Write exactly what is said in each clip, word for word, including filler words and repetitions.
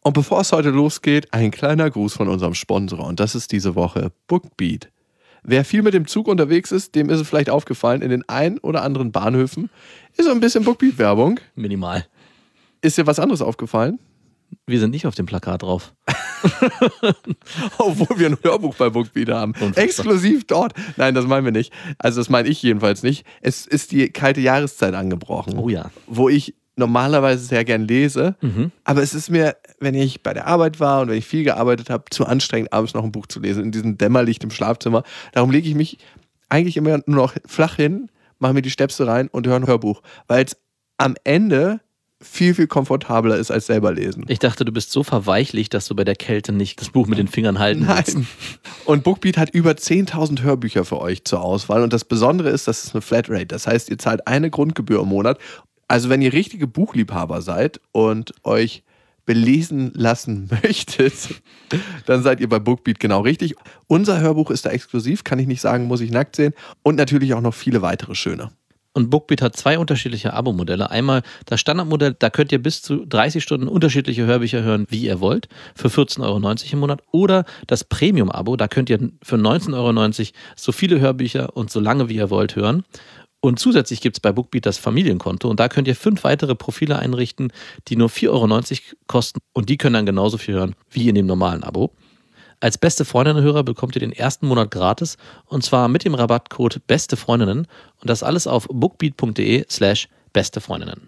Und bevor es heute losgeht, ein kleiner Gruß von unserem Sponsor. Und das ist diese Woche Bookbeat. Wer viel mit dem Zug unterwegs ist, dem ist es vielleicht aufgefallen, in den ein oder anderen Bahnhöfen ist so ein bisschen Bookbeat-Werbung. Minimal. Ist dir was anderes aufgefallen? Wir sind nicht auf dem Plakat drauf. Obwohl wir ein Hörbuch bei Bookbeat haben. Unfassbar. Exklusiv dort. Nein, das meinen wir nicht. Also das meine ich jedenfalls nicht. Es ist die kalte Jahreszeit angebrochen. Oh ja. Wo ich normalerweise sehr gern lese. Mhm. Aber es ist mir, wenn ich bei der Arbeit war und wenn ich viel gearbeitet habe, zu anstrengend, abends noch ein Buch zu lesen. In diesem Dämmerlicht im Schlafzimmer. Darum lege ich mich eigentlich immer nur noch flach hin, mache mir die Stöpsel rein und höre ein Hörbuch. Weil es am Ende viel, viel komfortabler ist als selber lesen. Ich dachte, du bist so verweichlicht, dass du bei der Kälte nicht das Buch mit den Fingern halten willst. Nein. Und Bookbeat hat über zehntausend Hörbücher für euch zur Auswahl. Und das Besondere ist, das ist eine Flatrate. Das heißt, ihr zahlt eine Grundgebühr im Monat. Also wenn ihr richtige Buchliebhaber seid und euch belesen lassen möchtet, dann seid ihr bei Bookbeat genau richtig. Unser Hörbuch ist da exklusiv, kann ich nicht sagen, muss ich nackt sehen. Und natürlich auch noch viele weitere schöne. Und Bookbeat hat zwei unterschiedliche Abo-Modelle. Einmal das Standardmodell, da könnt ihr bis zu dreißig Stunden unterschiedliche Hörbücher hören, wie ihr wollt, für vierzehn Euro neunzig im Monat. Oder das Premium-Abo, da könnt ihr für neunzehn Euro neunzig so viele Hörbücher und so lange wie ihr wollt hören. Und zusätzlich gibt es bei Bookbeat das Familienkonto und da könnt ihr fünf weitere Profile einrichten, die nur vier Euro neunzig kosten und die können dann genauso viel hören wie in dem normalen Abo. Als beste Freundinnen-Hörer bekommt ihr den ersten Monat gratis und zwar mit dem Rabattcode Beste Freundinnen und das alles auf bookbeat.de slash beste Freundinnen.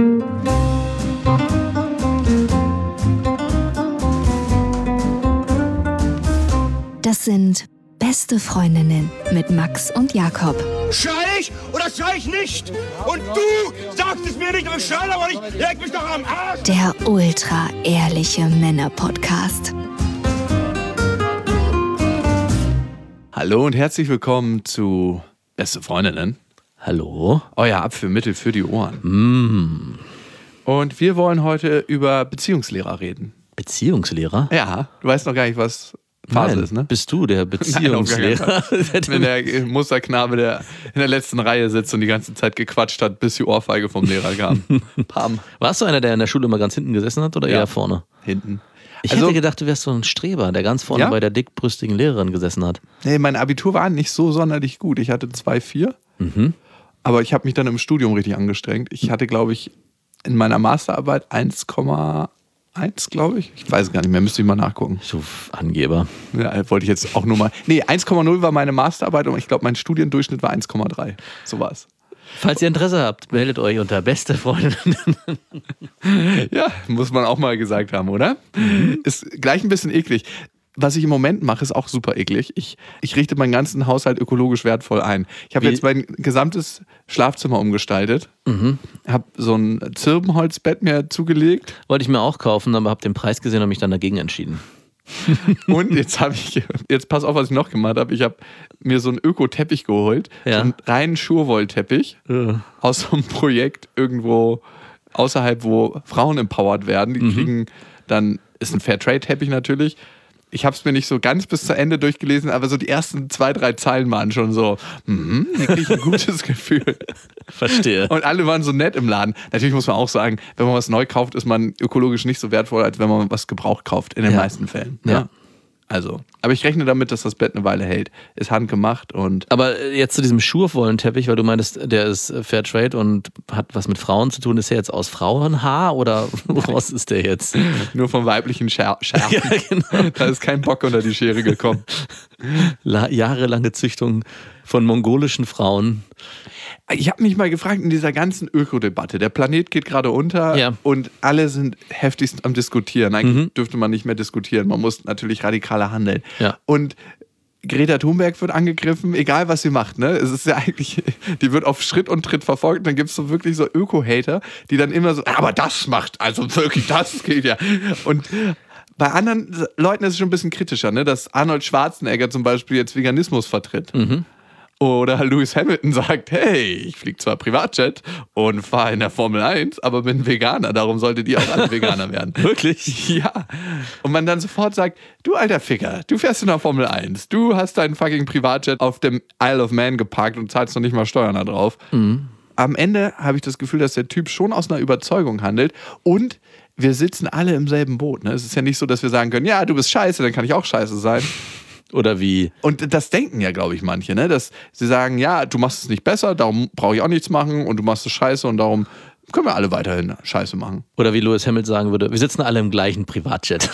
Das sind Beste Freundinnen mit Max und Jakob. Schrei ich oder schrei ich nicht? Und du sagst es mir nicht, aber ich schrei aber nicht. Leg mich doch am Arsch. Der ultra-ehrliche Männer-Podcast. Hallo und herzlich willkommen zu Beste Freundinnen. Hallo. Euer Abführmittel für die Ohren. Mm. Und wir wollen heute über Beziehungslehrer reden. Beziehungslehrer? Ja, du weißt noch gar nicht, was Phase Nein, ist, ne? Bist du der Beziehungslehrer? Wenn der Musterknabe, der in der letzten Reihe sitzt und die ganze Zeit gequatscht hat, bis die Ohrfeige vom Lehrer kam. Pam. Warst du einer, der in der Schule immer ganz hinten gesessen hat oder ja. eher vorne? Hinten. Ich also, hätte gedacht, du wärst so ein Streber, der ganz vorne ja? bei der dickbrüstigen Lehrerin gesessen hat. Nee, mein Abitur war nicht so sonderlich gut. Ich hatte zwei Komma vier. Mhm. Aber ich habe mich dann im Studium richtig angestrengt. Ich hatte, glaube ich, in meiner Masterarbeit eins Komma eins, glaube ich. Ich weiß gar nicht mehr, müsste ich mal nachgucken. So Angeber. Ja, wollte ich jetzt auch nur mal. Nee, eins Komma null war meine Masterarbeit und ich glaube, mein Studiendurchschnitt war eins Komma drei. So war's. Falls ihr Interesse habt, meldet euch unter Beste Freundinnen. Ja, muss man auch mal gesagt haben, oder? Mhm. Ist gleich ein bisschen eklig. Was ich im Moment mache, ist auch super eklig. Ich, ich richte meinen ganzen Haushalt ökologisch wertvoll ein. Ich habe jetzt mein gesamtes Schlafzimmer umgestaltet. Mhm. Habe so ein Zirbenholzbett mir zugelegt. Wollte ich mir auch kaufen, aber habe den Preis gesehen und mich dann dagegen entschieden. Und jetzt habe ich, jetzt pass auf, was ich noch gemacht habe. Ich habe mir so einen Öko-Teppich geholt. Ja. So einen reinen Schurwollteppich ja. aus so einem Projekt irgendwo außerhalb, wo Frauen empowered werden. Die mhm. kriegen dann, ist ein Fairtrade-Teppich natürlich. Ich habe es mir nicht so ganz bis zu Ende durchgelesen, aber so die ersten zwei, drei Zeilen waren schon so, mm, hier kriege ich ein gutes Gefühl. Verstehe. Und alle waren so nett im Laden. Natürlich muss man auch sagen, wenn man was neu kauft, ist man ökologisch nicht so wertvoll, als wenn man was gebraucht kauft, in den ja. meisten Fällen. Ja. ja. Also, aber ich rechne damit, dass das Bett eine Weile hält. Ist handgemacht und... Aber jetzt zu diesem Schurwollteppich, weil du meintest, der ist Fairtrade und hat was mit Frauen zu tun. Ist der jetzt aus Frauenhaar oder woraus ist der jetzt? Nur vom weiblichen Scher- Schärfen. Ja, genau. Da ist kein Bock unter die Schere gekommen. La- jahrelange Züchtung von mongolischen Frauen. Ich habe mich mal gefragt, in dieser ganzen Ökodebatte, der Planet geht gerade unter ja. und alle sind heftigst am Diskutieren. Eigentlich mhm. dürfte man nicht mehr diskutieren, man muss natürlich radikaler handeln. Ja. Und Greta Thunberg wird angegriffen, egal was sie macht. Ne? Es ist ja eigentlich, die wird auf Schritt und Tritt verfolgt und dann gibt es so wirklich so Öko-Hater, die dann immer so, aber das macht, also wirklich, das geht ja. Und bei anderen Leuten ist es schon ein bisschen kritischer, ne? Dass Arnold Schwarzenegger zum Beispiel jetzt Veganismus vertritt. Mhm. Oder Lewis Hamilton sagt, hey, ich fliege zwar Privatjet und fahre in der Formel eins, aber bin Veganer, darum solltet ihr auch alle Veganer werden. Wirklich? Ja. Und man dann sofort sagt, du alter Ficker, du fährst in der Formel eins, du hast deinen fucking Privatjet auf dem Isle of Man geparkt und zahlst noch nicht mal Steuern da drauf. Mhm. Am Ende habe ich das Gefühl, dass der Typ schon aus einer Überzeugung handelt und wir sitzen alle im selben Boot. Ne? Es ist ja nicht so, dass wir sagen können, ja, du bist scheiße, dann kann ich auch scheiße sein. Oder wie? Und das denken ja, glaube ich, manche, ne? Dass sie sagen, ja, du machst es nicht besser, darum brauche ich auch nichts machen und du machst es scheiße und darum können wir alle weiterhin Scheiße machen. Oder wie Lewis Hamilton sagen würde, wir sitzen alle im gleichen Privatjet.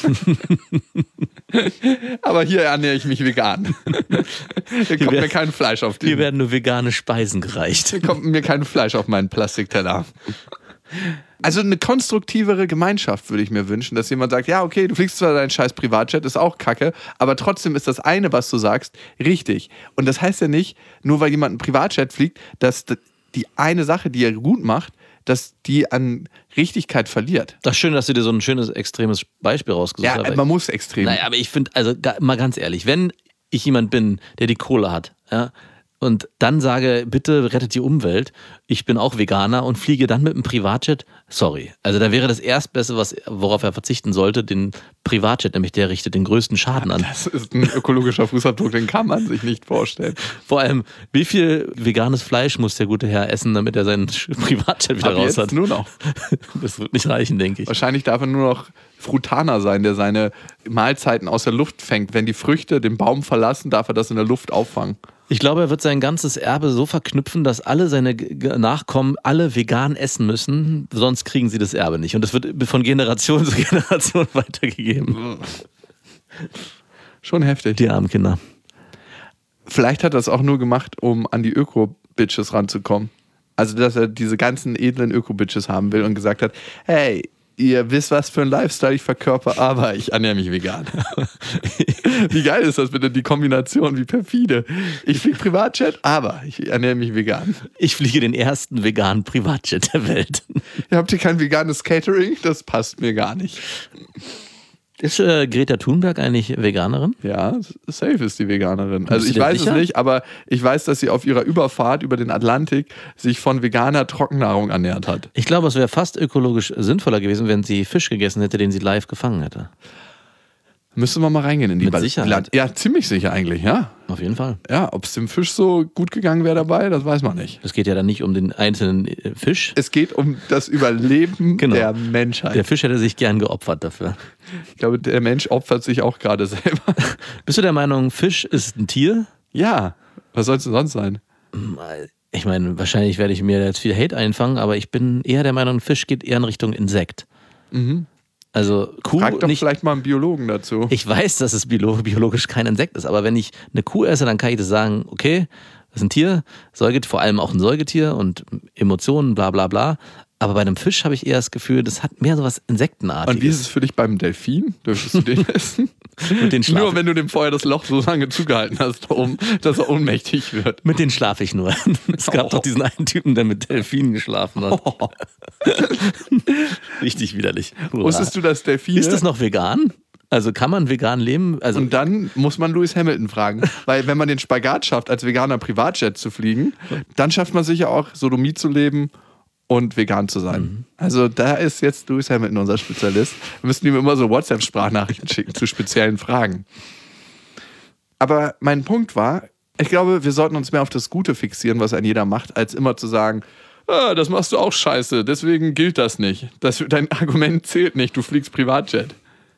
Aber hier ernähre ich mich vegan. Hier kommt mir kein Fleisch auf den. Hier werden nur vegane Speisen gereicht. Hier kommt mir kein Fleisch auf meinen Plastikteller. Also eine konstruktivere Gemeinschaft würde ich mir wünschen, dass jemand sagt, ja, okay, du fliegst zwar dein scheiß Privatjet, ist auch kacke, aber trotzdem ist das eine, was du sagst, richtig. Und das heißt ja nicht, nur weil jemand ein Privatjet fliegt, dass die eine Sache, die er gut macht, dass die an Richtigkeit verliert. Das ist schön, dass du dir so ein schönes, extremes Beispiel rausgesucht hast. Ja, aber man muss extrem. Naja, aber ich finde, also mal ganz ehrlich, wenn ich jemand bin, der die Kohle hat, ja, und dann sage, bitte rettet die Umwelt, ich bin auch Veganer und fliege dann mit einem Privatjet, sorry. Also da wäre das Erstbeste, was, worauf er verzichten sollte, den Privatjet, nämlich der richtet den größten Schaden an. Das ist ein ökologischer Fußabdruck, den kann man sich nicht vorstellen. Vor allem, wie viel veganes Fleisch muss der gute Herr essen, damit er seinen Privatjet wieder Aber raus jetzt hat? Nur noch. Das wird nicht reichen, denke ich. Wahrscheinlich darf er nur noch Frutaner sein, der seine Mahlzeiten aus der Luft fängt. Wenn die Früchte den Baum verlassen, darf er das in der Luft auffangen. Ich glaube, er wird sein ganzes Erbe so verknüpfen, dass alle seine Nachkommen alle vegan essen müssen, sonst kriegen sie das Erbe nicht. Und das wird von Generation zu Generation weitergegeben. Schon heftig. Die armen Kinder. Vielleicht hat er das auch nur gemacht, um an die Öko-Bitches ranzukommen. Also, dass er diese ganzen edlen Öko-Bitches haben will und gesagt hat, hey, ihr wisst, was für ein Lifestyle ich verkörper, aber ich ernähre mich vegan. Wie geil ist das bitte, die Kombination, wie perfide. Ich fliege Privatjet, aber ich ernähre mich vegan. Ich fliege den ersten veganen Privatjet der Welt. Ihr habt hier kein veganes Catering? Das passt mir gar nicht. Ist äh, Greta Thunberg eigentlich Veganerin? Ja, safe ist die Veganerin. Also ich dir weiß sicher? es nicht, aber ich weiß, dass sie auf ihrer Überfahrt über den Atlantik sich von veganer Trockennahrung ernährt hat. Ich glaube, es wäre fast ökologisch sinnvoller gewesen, wenn sie Fisch gegessen hätte, den sie live gefangen hätte. Müsste man mal reingehen in die Mit Bal- Sicherheit. Ja, ziemlich sicher eigentlich, ja. Auf jeden Fall. Ja, ob es dem Fisch so gut gegangen wäre dabei, das weiß man nicht. Es geht ja dann nicht um den einzelnen äh, Fisch. Es geht um das Überleben Genau. der Menschheit. Der Fisch hätte sich gern geopfert dafür. Ich glaube, der Mensch opfert sich auch gerade selber. Bist du der Meinung, Fisch ist ein Tier? Ja, was soll es denn sonst sein? Ich meine, wahrscheinlich werde ich mir jetzt viel Hate einfangen, aber ich bin eher der Meinung, Fisch geht eher in Richtung Insekt. Mhm. Also Kuh Frag doch nicht. vielleicht mal einen Biologen dazu. Ich weiß, dass es biolo- biologisch kein Insekt ist, aber wenn ich eine Kuh esse, dann kann ich das sagen, okay, das ist ein Tier, Säugetier, vor allem auch ein Säugetier und Emotionen, bla bla bla. Aber bei einem Fisch habe ich eher das Gefühl, das hat mehr so was Insektenartiges. Und wie ist es für dich beim Delfin? Dürftest du den essen? Mit den schlafe Nur wenn du dem vorher das Loch so lange zugehalten hast, um, dass er ohnmächtig wird. Mit denen schlafe ich nur. Es gab Oh. doch diesen einen Typen, der mit Delfinen geschlafen hat. Oh. Richtig widerlich. Hurra. Wusstest du, dass Delfine... Ist das noch vegan? Also kann man vegan leben? Also Und dann muss man Lewis Hamilton fragen. Weil wenn man den Spagat schafft, als veganer Privatjet zu fliegen, dann schafft man sicher auch, Sodomie zu leben und vegan zu sein. Mhm. Also da ist jetzt Lewis Hamilton unser Spezialist. Wir müssen ihm immer so WhatsApp-Sprachnachrichten schicken zu speziellen Fragen. Aber mein Punkt war, ich glaube, wir sollten uns mehr auf das Gute fixieren, was ein jeder macht, als immer zu sagen, ah, das machst du auch scheiße, deswegen gilt das nicht. Das, dein Argument zählt nicht, du fliegst Privatjet.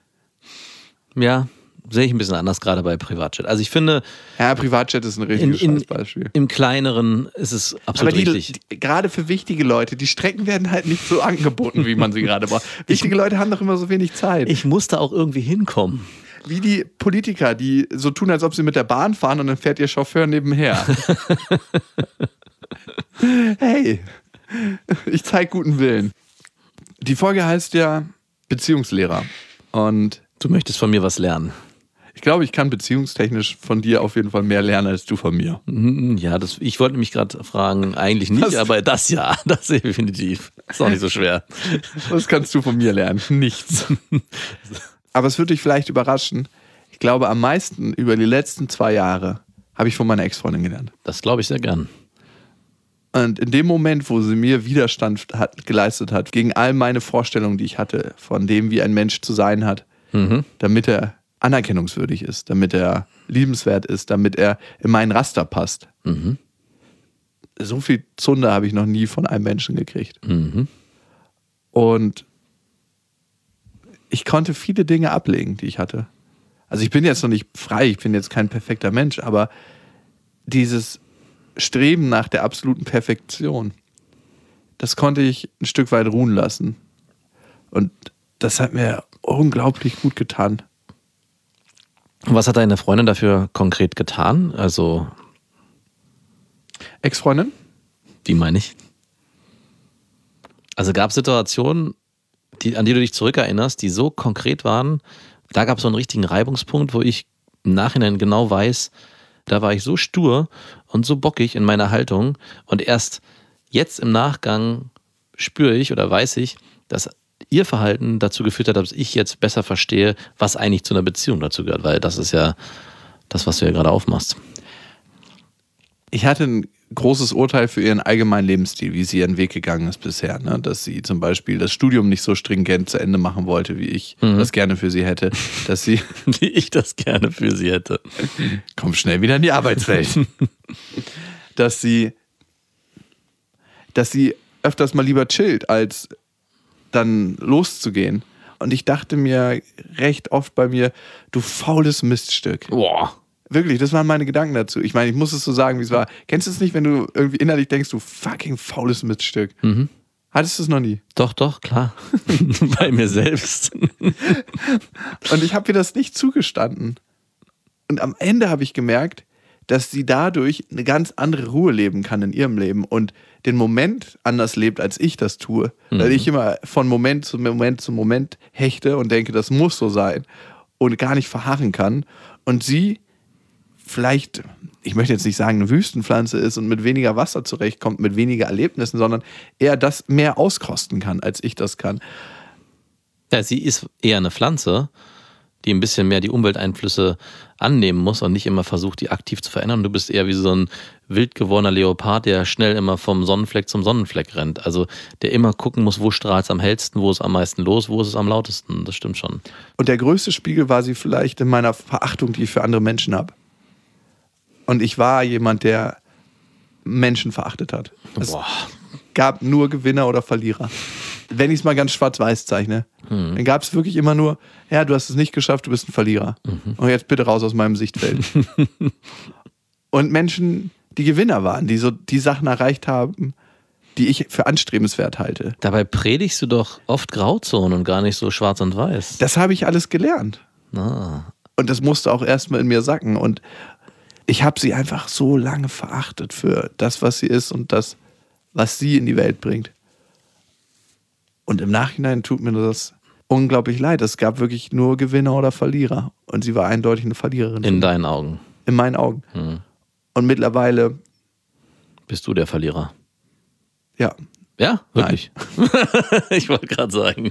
ja, sehe ich ein bisschen anders, gerade bei Privatjet. Also ich finde, Ja, Privatjet ist ein in, richtiges in, Scheißbeispiel. im Kleineren ist es absolut Aber die, richtig. die, gerade für wichtige Leute, die Strecken werden halt nicht so angeboten, wie man sie gerade braucht. Wichtige Leute haben doch immer so wenig Zeit. Ich musste auch irgendwie hinkommen. Wie die Politiker, die so tun, als ob sie mit der Bahn fahren und dann fährt ihr Chauffeur nebenher. Hey, ich zeige guten Willen. Die Folge heißt ja Beziehungslehrer. Und Du möchtest von mir was lernen. ich glaube, ich kann beziehungstechnisch von dir auf jeden Fall mehr lernen als du von mir. Ja, das, ich wollte mich gerade fragen, eigentlich nicht, Was? aber das ja, das definitiv. Ist auch nicht so schwer. Was kannst du von mir lernen? Nichts. Aber es würde dich vielleicht überraschen. Ich glaube, am meisten über die letzten zwei Jahre habe ich von meiner Ex-Freundin gelernt. Das glaube ich sehr gern. Und in dem Moment, wo sie mir Widerstand hat, geleistet hat, gegen all meine Vorstellungen, die ich hatte, von dem, wie ein Mensch zu sein hat, Mhm. damit er anerkennungswürdig ist, damit er liebenswert ist, damit er in meinen Raster passt. Mhm. So viel Zunder habe ich noch nie von einem Menschen gekriegt. Mhm. Und ich konnte viele Dinge ablegen, die ich hatte. Also ich bin jetzt noch nicht frei, ich bin jetzt kein perfekter Mensch, aber dieses Streben nach der absoluten Perfektion, das konnte ich ein Stück weit ruhen lassen. Und das hat mir unglaublich gut getan. Was hat deine Freundin dafür konkret getan? Also Ex-Freundin? Die meine ich. Also gab es Situationen, die, an die du dich zurückerinnerst, die so konkret waren, da gab es so einen richtigen Reibungspunkt, wo ich im Nachhinein genau weiß, da war ich so stur und so bockig in meiner Haltung und erst jetzt im Nachgang spüre ich oder weiß ich, dass ihr Verhalten dazu geführt hat, dass ich jetzt besser verstehe, was eigentlich zu einer Beziehung dazu gehört, weil das ist ja das, was du ja gerade aufmachst. Ich hatte ein großes Urteil für ihren allgemeinen Lebensstil, wie sie ihren Weg gegangen ist bisher. Ne? Dass sie zum Beispiel das Studium nicht so stringent zu Ende machen wollte, wie ich mhm. das gerne für sie hätte. Dass sie wie ich das gerne für sie hätte. Komm schnell wieder in die Arbeitswelt. dass sie dass sie öfters mal lieber chillt, als dann loszugehen. Und ich dachte mir recht oft bei mir, du faules Miststück. Boah. Wirklich, das waren meine Gedanken dazu. Ich meine, ich muss es so sagen, wie es war. Kennst du es nicht, wenn du irgendwie innerlich denkst, du fucking faules Miststück? Mhm. Hattest du es noch nie? Doch, doch, klar. Bei mir selbst. Und ich habe ihr das nicht zugestanden. Und am Ende habe ich gemerkt, dass sie dadurch eine ganz andere Ruhe leben kann in ihrem Leben und den Moment anders lebt, als ich das tue. Mhm. Weil ich immer von Moment zu Moment zu Moment hechte und denke, das muss so sein und gar nicht verharren kann. Und sie vielleicht, ich möchte jetzt nicht sagen, eine Wüstenpflanze ist und mit weniger Wasser zurechtkommt, mit weniger Erlebnissen, sondern eher das mehr auskosten kann, als ich das kann. Ja, sie ist eher eine Pflanze, die ein bisschen mehr die Umwelteinflüsse annehmen muss und nicht immer versucht, die aktiv zu verändern. Du bist eher wie so ein wild gewordener Leopard, der schnell immer vom Sonnenfleck zum Sonnenfleck rennt. Also der immer gucken muss, wo strahlt es am hellsten, wo ist am meisten los, wo ist es am lautesten. Das stimmt schon. Und der größte Spiegel war sie vielleicht in meiner Verachtung, die ich für andere Menschen habe. Und ich war jemand, der Menschen verachtet hat. Es Boah. gab nur Gewinner oder Verlierer. Wenn ich es mal ganz schwarz-weiß zeichne, hm. dann gab es wirklich immer nur, ja, du hast es nicht geschafft, du bist ein Verlierer. Mhm. Und jetzt bitte raus aus meinem Sichtfeld. Und Menschen, die Gewinner waren, die so die Sachen erreicht haben, die ich für anstrebenswert halte. Dabei predigst du doch oft Grauzonen und gar nicht so schwarz und weiß. Das habe ich alles gelernt. Ah. Und das musste auch erstmal in mir sacken. Und ich habe sie einfach so lange verachtet für das, was sie ist und das, was sie in die Welt bringt. Und im Nachhinein tut mir das unglaublich leid. Es gab wirklich nur Gewinner oder Verlierer. Und sie war eindeutig eine Verliererin. In deinen Augen? In meinen Augen. Hm. Und mittlerweile... Bist du der Verlierer? Ja. Ja? Wirklich? Ich wollte gerade sagen.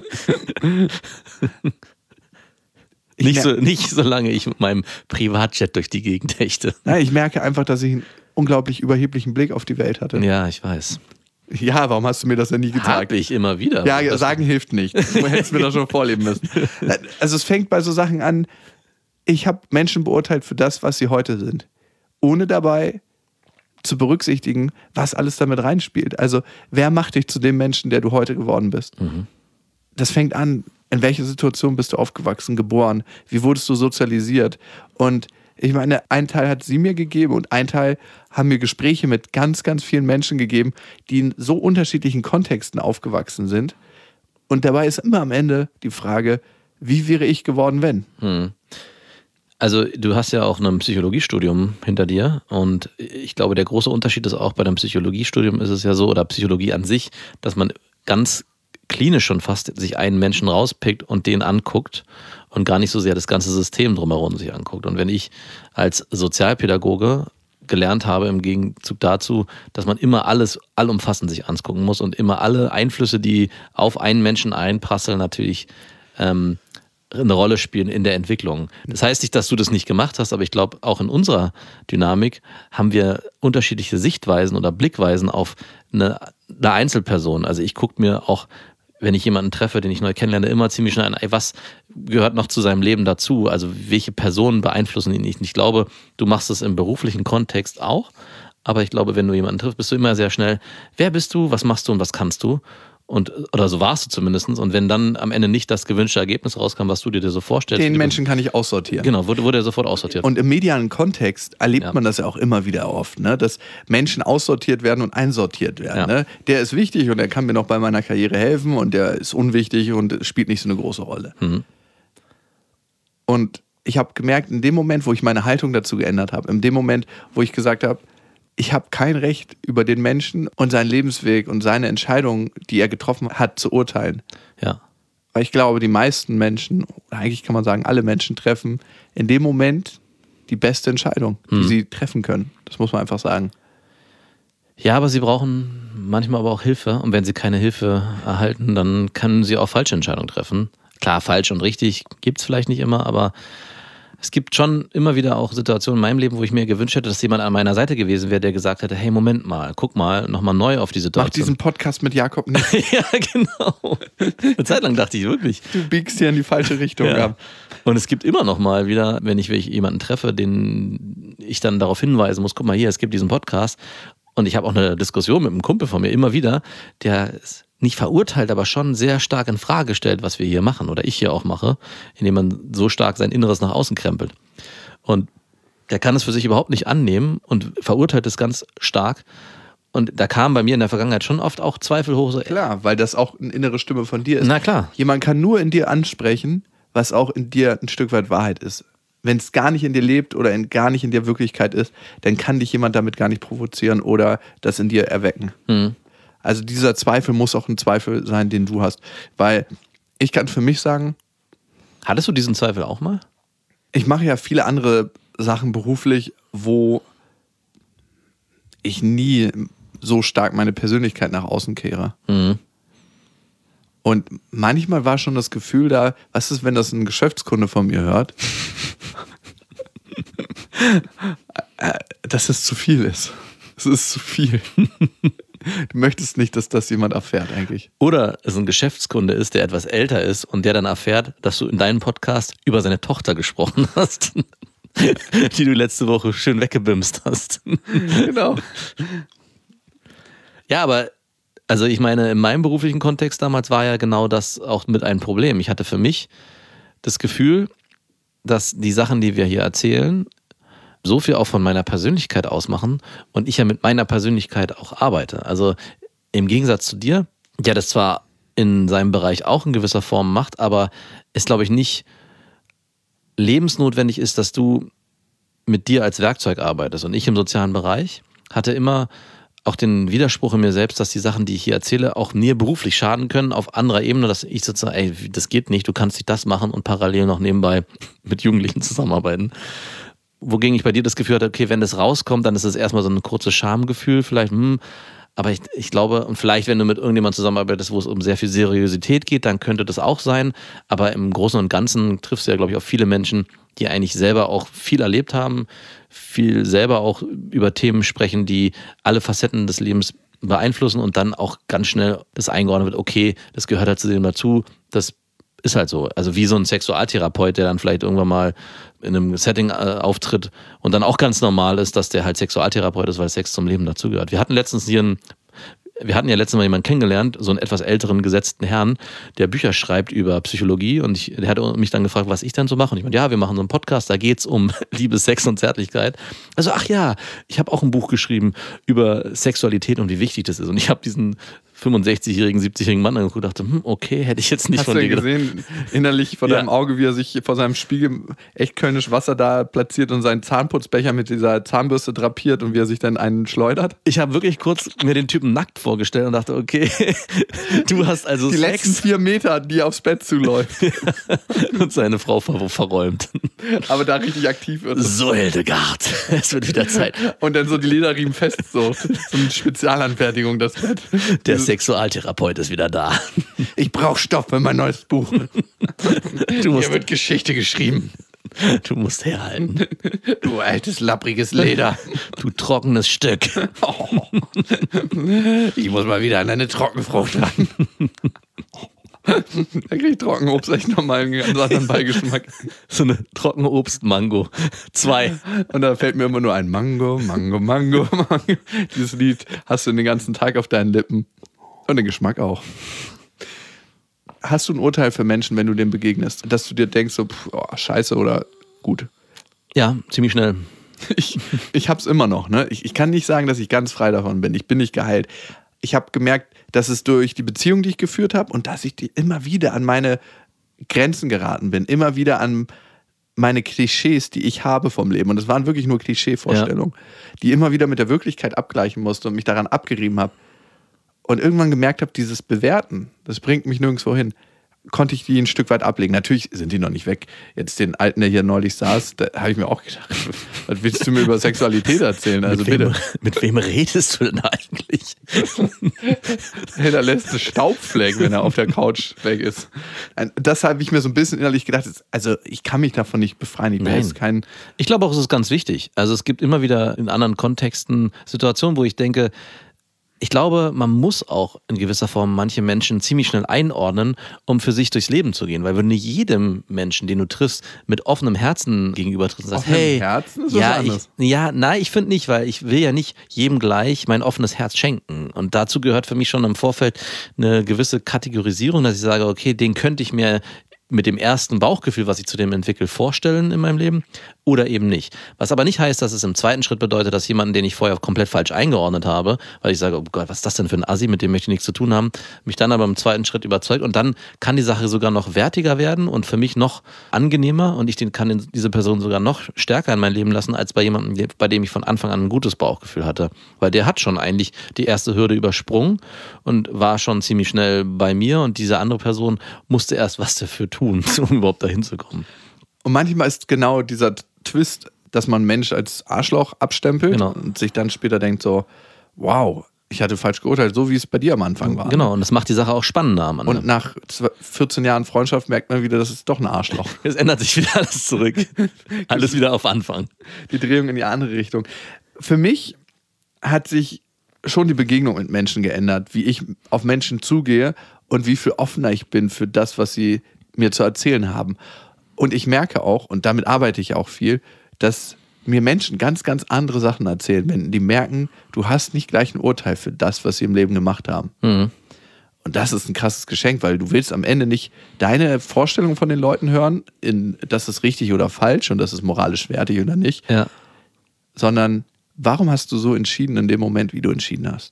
Nicht so, nicht so lange ich mit meinem Privatjet durch die Gegend hechte. Nein, ich merke einfach, dass ich einen unglaublich überheblichen Blick auf die Welt hatte. Ja, ich weiß. Ja, warum hast du mir das denn nie gesagt? Hab ich immer wieder. Ja, das sagen hilft nicht. Du hättest mir das schon vorleben müssen. Also es fängt bei so Sachen an, ich habe Menschen beurteilt für das, was sie heute sind. Ohne dabei zu berücksichtigen, was alles damit reinspielt. Also wer macht dich zu dem Menschen, der du heute geworden bist? Mhm. Das fängt an, in welcher Situation bist du aufgewachsen, geboren? Wie wurdest du sozialisiert? Und ich meine, ein Teil hat sie mir gegeben und ein Teil haben mir Gespräche mit ganz, ganz vielen Menschen gegeben, die in so unterschiedlichen Kontexten aufgewachsen sind. Und dabei ist immer am Ende die Frage, wie wäre ich geworden, wenn? Hm. Also du hast ja auch ein Psychologiestudium hinter dir und ich glaube, der große Unterschied ist auch bei dem Psychologiestudium ist es ja so, oder Psychologie an sich, dass man ganz klinisch schon fast sich einen Menschen rauspickt und den anguckt und gar nicht so sehr das ganze System drumherum sich anguckt. Und wenn ich als Sozialpädagoge gelernt habe, im Gegenzug dazu, dass man immer alles allumfassend sich angucken muss und immer alle Einflüsse, die auf einen Menschen einprasseln, natürlich ähm, eine Rolle spielen in der Entwicklung. Das heißt nicht, dass du das nicht gemacht hast, aber ich glaube, auch in unserer Dynamik haben wir unterschiedliche Sichtweisen oder Blickweisen auf eine, eine Einzelperson. Also ich gucke mir auch, wenn ich jemanden treffe, den ich neu kennenlerne, immer ziemlich schnell an, ey, was gehört noch zu seinem Leben dazu? Also welche Personen beeinflussen ihn nicht? Und ich glaube, du machst es im beruflichen Kontext auch, aber ich glaube, wenn du jemanden triffst, bist du immer sehr schnell, wer bist du, was machst du und was kannst du? Und, oder so warst du zumindest. Und wenn dann am Ende nicht das gewünschte Ergebnis rauskam, was du dir so vorstellst. Den Menschen kann ich aussortieren. Genau, wurde, wurde er sofort aussortiert. Und im medialen Kontext erlebt Ja. man das ja auch immer wieder oft, ne? Dass Menschen aussortiert werden und einsortiert werden. Ja. Ne? Der ist wichtig und der kann mir noch bei meiner Karriere helfen und der ist unwichtig und spielt nicht so eine große Rolle. Mhm. Und ich habe gemerkt, in dem Moment, wo ich meine Haltung dazu geändert habe, in dem Moment, wo ich gesagt habe, ich habe kein Recht, über den Menschen und seinen Lebensweg und seine Entscheidungen, die er getroffen hat, zu urteilen. Ja. Weil ich glaube, die meisten Menschen, oder eigentlich kann man sagen, alle Menschen treffen in dem Moment die beste Entscheidung, die Hm. sie treffen können. Das muss man einfach sagen. Ja, aber sie brauchen manchmal aber auch Hilfe. Und wenn sie keine Hilfe erhalten, dann können sie auch falsche Entscheidungen treffen. Klar, falsch und richtig gibt es vielleicht nicht immer, aber es gibt schon immer wieder auch Situationen in meinem Leben, wo ich mir gewünscht hätte, dass jemand an meiner Seite gewesen wäre, der gesagt hätte, hey, Moment mal, guck mal, nochmal neu auf die Situation. Mach diesen Podcast mit Jakob nicht. Ja, genau. Eine Zeit lang dachte ich wirklich. Du biegst hier in die falsche Richtung Ja. ab. Und es gibt immer noch mal wieder, wenn ich wirklich jemanden treffe, den ich dann darauf hinweisen muss, guck mal hier, es gibt diesen Podcast. Und ich habe auch eine Diskussion mit einem Kumpel von mir immer wieder, der ist nicht verurteilt, aber schon sehr stark in Frage stellt, was wir hier machen oder ich hier auch mache, indem man so stark sein Inneres nach außen krempelt. Und der kann es für sich überhaupt nicht annehmen und verurteilt es ganz stark. Und da kamen bei mir in der Vergangenheit schon oft auch Zweifel hoch. So, Klar, weil das auch eine innere Stimme von dir ist. na klar. Jemand kann nur in dir ansprechen, was auch in dir ein Stück weit Wahrheit ist. Wenn es gar nicht in dir lebt oder in, gar nicht in dir Wirklichkeit ist, dann kann dich jemand damit gar nicht provozieren oder das in dir erwecken. Hm. Also dieser Zweifel muss auch ein Zweifel sein, den du hast. Weil ich kann für mich sagen, Hattest du diesen Zweifel auch mal? ich mache ja viele andere Sachen beruflich, wo ich nie so stark meine Persönlichkeit nach außen kehre. Mhm. Und manchmal war schon das Gefühl da, was ist, wenn das ein Geschäftskunde von mir hört, dass es zu viel ist. Es ist zu viel. Du möchtest nicht, dass das jemand erfährt eigentlich. Oder es ein Geschäftskunde ist, der etwas älter ist und der dann erfährt, dass du in deinem Podcast über seine Tochter gesprochen hast, die du letzte Woche schön weggebimst hast. Genau. Ja, aber also ich meine, in meinem beruflichen Kontext damals war ja genau das auch mit ein Problem. Ich hatte für mich das Gefühl, dass die Sachen, die wir hier erzählen, so viel auch von meiner Persönlichkeit ausmachen und ich ja mit meiner Persönlichkeit auch arbeite. Also im Gegensatz zu dir, der das zwar in seinem Bereich auch in gewisser Form macht, aber es glaube ich nicht lebensnotwendig ist, dass du mit dir als Werkzeug arbeitest. Und ich im sozialen Bereich hatte immer auch den Widerspruch in mir selbst, dass die Sachen, die ich hier erzähle, auch mir beruflich schaden können auf anderer Ebene, dass ich sozusagen, ey, das geht nicht, du kannst nicht das machen und parallel noch nebenbei mit Jugendlichen zusammenarbeiten. Wogegen ich bei dir das Gefühl hatte, okay, wenn das rauskommt, dann ist es erstmal so ein kurzes Schamgefühl, vielleicht, hm, aber ich, ich glaube, und vielleicht, wenn du mit irgendjemandem zusammenarbeitest, wo es um sehr viel Seriosität geht, dann könnte das auch sein, aber im Großen und Ganzen triffst du ja, glaube ich, auf viele Menschen, die eigentlich selber auch viel erlebt haben, viel selber auch über Themen sprechen, die alle Facetten des Lebens beeinflussen und dann auch ganz schnell das eingeordnet wird, okay, das gehört halt zu dem dazu, das ist halt so. Also wie so ein Sexualtherapeut, der dann vielleicht irgendwann mal in einem Setting äh, auftritt und dann auch ganz normal ist, dass der halt Sexualtherapeut ist, weil Sex zum Leben dazugehört. Wir hatten letztens hier einen Wir hatten ja letztes Mal jemanden kennengelernt, so einen etwas älteren gesetzten Herrn, der Bücher schreibt über Psychologie und ich, der hatte mich dann gefragt, was ich denn so mache und ich meinte, ja, wir machen so einen Podcast, da geht's um Liebe, Sex und Zärtlichkeit. Also ach ja, ich habe auch ein Buch geschrieben über Sexualität und wie wichtig das ist und ich habe diesen fünfundsechzigjährigen, siebzigjährigen Mann angeguckt und dachte, hm, okay, hätte ich jetzt nicht Hast von du dir gedacht. gesehen, innerlich vor Ja. deinem Auge, wie er sich vor seinem Spiegel echt kölnisch Wasser da platziert und seinen Zahnputzbecher mit dieser Zahnbürste drapiert und wie er sich dann einen schleudert? Ich habe wirklich kurz mir den Typen nackt vorgestellt und dachte, okay, du hast also Die letzten Sex vier Meter, die aufs Bett zuläuft. und seine Frau ver verräumt. Aber da richtig aktiv wird. So, Hildegard, es wird wieder Zeit. Und dann so die Lederriemen fest, so, so eine Spezialanfertigung, das Bett. Der Sexualtherapeut ist wieder da. Ich brauche Stoff für mein neues Buch. Du musst, Hier wird Geschichte geschrieben. du musst herhalten. Du altes, lappriges Leder. Du trockenes Stück. Oh. Ich muss mal wieder an eine Trockenfrucht ran. Da kriegt Trockenobst echt nochmal einen ganz anderen Beigeschmack. So eine trockene Obstmango. Zwei. Und da fällt mir immer nur ein Mango, Mango, Mango, Mango. Dieses Lied hast du den ganzen Tag auf deinen Lippen. Und den Geschmack auch. Hast du ein Urteil für Menschen, wenn du denen begegnest? Dass du dir denkst, so, pff, oh, scheiße oder gut? Ja, ziemlich schnell. Ich, ich hab's immer noch. Ne? Ich, ich kann nicht sagen, dass ich ganz frei davon bin. Ich bin nicht geheilt. Ich habe gemerkt, dass es durch die Beziehung, die ich geführt habe und dass ich die immer wieder an meine Grenzen geraten bin. Immer wieder an meine Klischees, die ich habe vom Leben. Und das waren wirklich nur Klischeevorstellungen, ja. die immer wieder mit der Wirklichkeit abgleichen musste und mich daran abgerieben habe. Und irgendwann gemerkt habe, dieses Bewerten, das bringt mich nirgendwo hin, konnte ich die ein Stück weit ablegen. Natürlich sind die noch nicht weg. Jetzt den Alten, der hier neulich saß, da habe ich mir auch gedacht, was willst du mir über Sexualität erzählen? Also mit wem, bitte. Mit wem redest du denn eigentlich? Da lässt es Staubflecken, wenn er auf der Couch weg ist. Das habe ich mir so ein bisschen innerlich gedacht, also ich kann mich davon nicht befreien. Ich bin Nein. jetzt kein Ich glaube auch, es ist ganz wichtig. Also es gibt immer wieder in anderen Kontexten Situationen, wo ich denke, ich glaube, man muss auch in gewisser Form manche Menschen ziemlich schnell einordnen, um für sich durchs Leben zu gehen. Weil wenn du jedem Menschen, den du triffst, mit offenem Herzen gegenüber triffst und sagst, offenem hey, Herzen ist ja, was ich, anderes. ja, nein, ich finde nicht, weil ich will ja nicht jedem gleich mein offenes Herz schenken. Und dazu gehört für mich schon im Vorfeld eine gewisse Kategorisierung, dass ich sage, okay, den könnte ich mir mit dem ersten Bauchgefühl, was ich zu dem entwickle, vorstellen in meinem Leben oder eben nicht. Was aber nicht heißt, dass es im zweiten Schritt bedeutet, dass jemanden, den ich vorher komplett falsch eingeordnet habe, weil ich sage, oh Gott, was ist das denn für ein Assi, mit dem möchte ich nichts zu tun haben, mich dann aber im zweiten Schritt überzeugt und dann kann die Sache sogar noch wertiger werden und für mich noch angenehmer und ich den, kann diese Person sogar noch stärker in mein Leben lassen, als bei jemandem, bei dem ich von Anfang an ein gutes Bauchgefühl hatte. Weil der hat schon eigentlich die erste Hürde übersprungen und war schon ziemlich schnell bei mir und diese andere Person musste erst was dafür tun, um überhaupt dahin zu kommen. Und manchmal ist genau dieser Twist, dass man Mensch als Arschloch abstempelt Genau. und sich dann später denkt so, wow, ich hatte falsch geurteilt, so wie es bei dir am Anfang war. Genau, und das macht die Sache auch spannender am Anfang. Und nach vierzehn Jahren Freundschaft merkt man wieder, das ist doch ein Arschloch. Es ändert sich wieder alles zurück. Alles wieder auf Anfang. Die Drehung in die andere Richtung. Für mich hat sich schon die Begegnung mit Menschen geändert, wie ich auf Menschen zugehe und wie viel offener ich bin für das, was sie mir zu erzählen haben. Und ich merke auch, und damit arbeite ich auch viel, dass mir Menschen ganz, ganz andere Sachen erzählen, wenn die merken, du hast nicht gleich ein Urteil für das, was sie im Leben gemacht haben. Mhm. Und das ist ein krasses Geschenk, weil du willst am Ende nicht deine Vorstellung von den Leuten hören, in, das ist richtig oder falsch und das ist moralisch wertig oder nicht, Ja. sondern warum hast du so entschieden in dem Moment, wie du entschieden hast?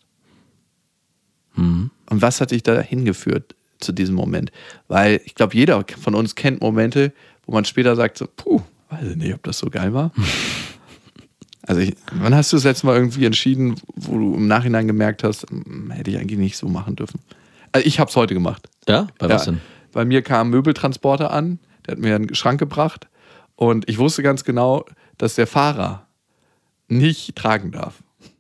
Mhm. Und was hat dich da hingeführt zu diesem Moment? Weil ich glaube, jeder von uns kennt Momente, wo man später sagt so, puh, weiß ich nicht, ob das so geil war. Also ich, wann hast du das letzte Mal irgendwie entschieden, wo du im Nachhinein gemerkt hast, hätte ich eigentlich nicht so machen dürfen? Also ich habe es heute gemacht. Ja? Bei was denn? Bei mir kam ein Möbeltransporter an, der hat mir einen Schrank gebracht und ich wusste ganz genau, dass der Fahrer nicht tragen darf.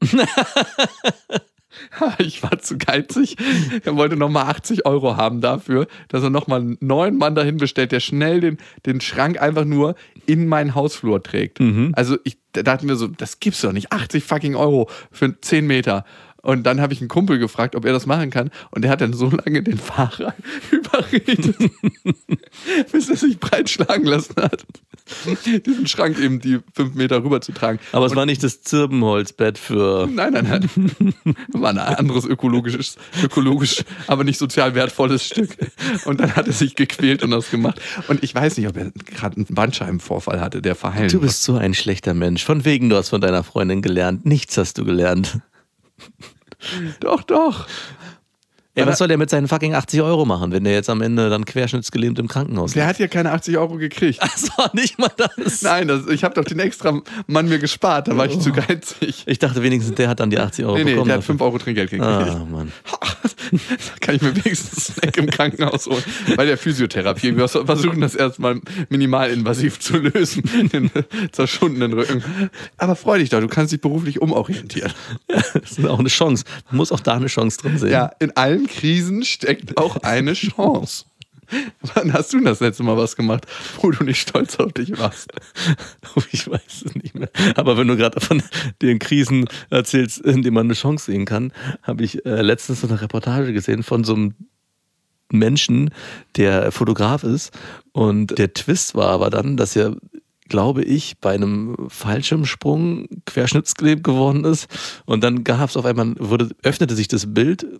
Ich war zu geizig. Er wollte nochmal achtzig Euro haben dafür, dass er nochmal einen neuen Mann dahin bestellt, der schnell den, den Schrank einfach nur in meinen Hausflur trägt. Mhm. Also ich dachte mir so, das gibt's doch nicht. achtzig fucking Euro für zehn Meter. Und dann habe ich einen Kumpel gefragt, ob er das machen kann. Und der hat dann so lange den Fahrer überredet, bis er sich breitschlagen lassen hat, diesen Schrank eben die fünf Meter rüber zu tragen. Aber es Und war nicht das Zirbenholzbett für... Nein, nein, nein. War ein anderes ökologisches, ökologisch, aber nicht sozial wertvolles Stück. Und dann hat er sich gequält und das gemacht. Und ich weiß nicht, ob er gerade einen Bandscheibenvorfall hatte, der verheilen Du bist so ein schlechter Mensch. Von wegen, du hast von deiner Freundin gelernt. Nichts hast du gelernt. Doch, doch. Ja, was soll der mit seinen fucking achtzig Euro machen, wenn der jetzt am Ende dann querschnittsgelähmt im Krankenhaus ist? Der hat ja keine achtzig Euro gekriegt. Das war nicht mal das. Nein, das, ich habe doch den extra Mann mir gespart, da war ich Oh. zu geizig. Ich dachte wenigstens, der hat dann die achtzig Euro Nee, nee, bekommen. der hat dafür. fünf Euro Trinkgeld gekriegt. Ah, Mann. Da kann ich mir wenigstens einen Snack im Krankenhaus holen. Bei der Physiotherapie. Wir versuchen das erstmal minimalinvasiv zu lösen, den zerschundenen Rücken. Aber freu dich doch, du kannst dich beruflich umorientieren. Das ist auch eine Chance. Man muss auch da eine Chance drin sehen. Ja, in allen Krisen steckt auch eine Chance. Wann hast du das letzte Mal was gemacht, wo du nicht stolz auf dich warst? Ich weiß es nicht mehr. Aber wenn du gerade von den Krisen erzählst, in denen man eine Chance sehen kann, habe ich äh, letztens so eine Reportage gesehen von so einem Menschen, der Fotograf ist. Und der Twist war aber dann, dass er, glaube ich, bei einem Fallschirmsprung querschnittsgelähmt geworden ist. Und dann gab es auf einmal, wurde, öffnete sich das Bild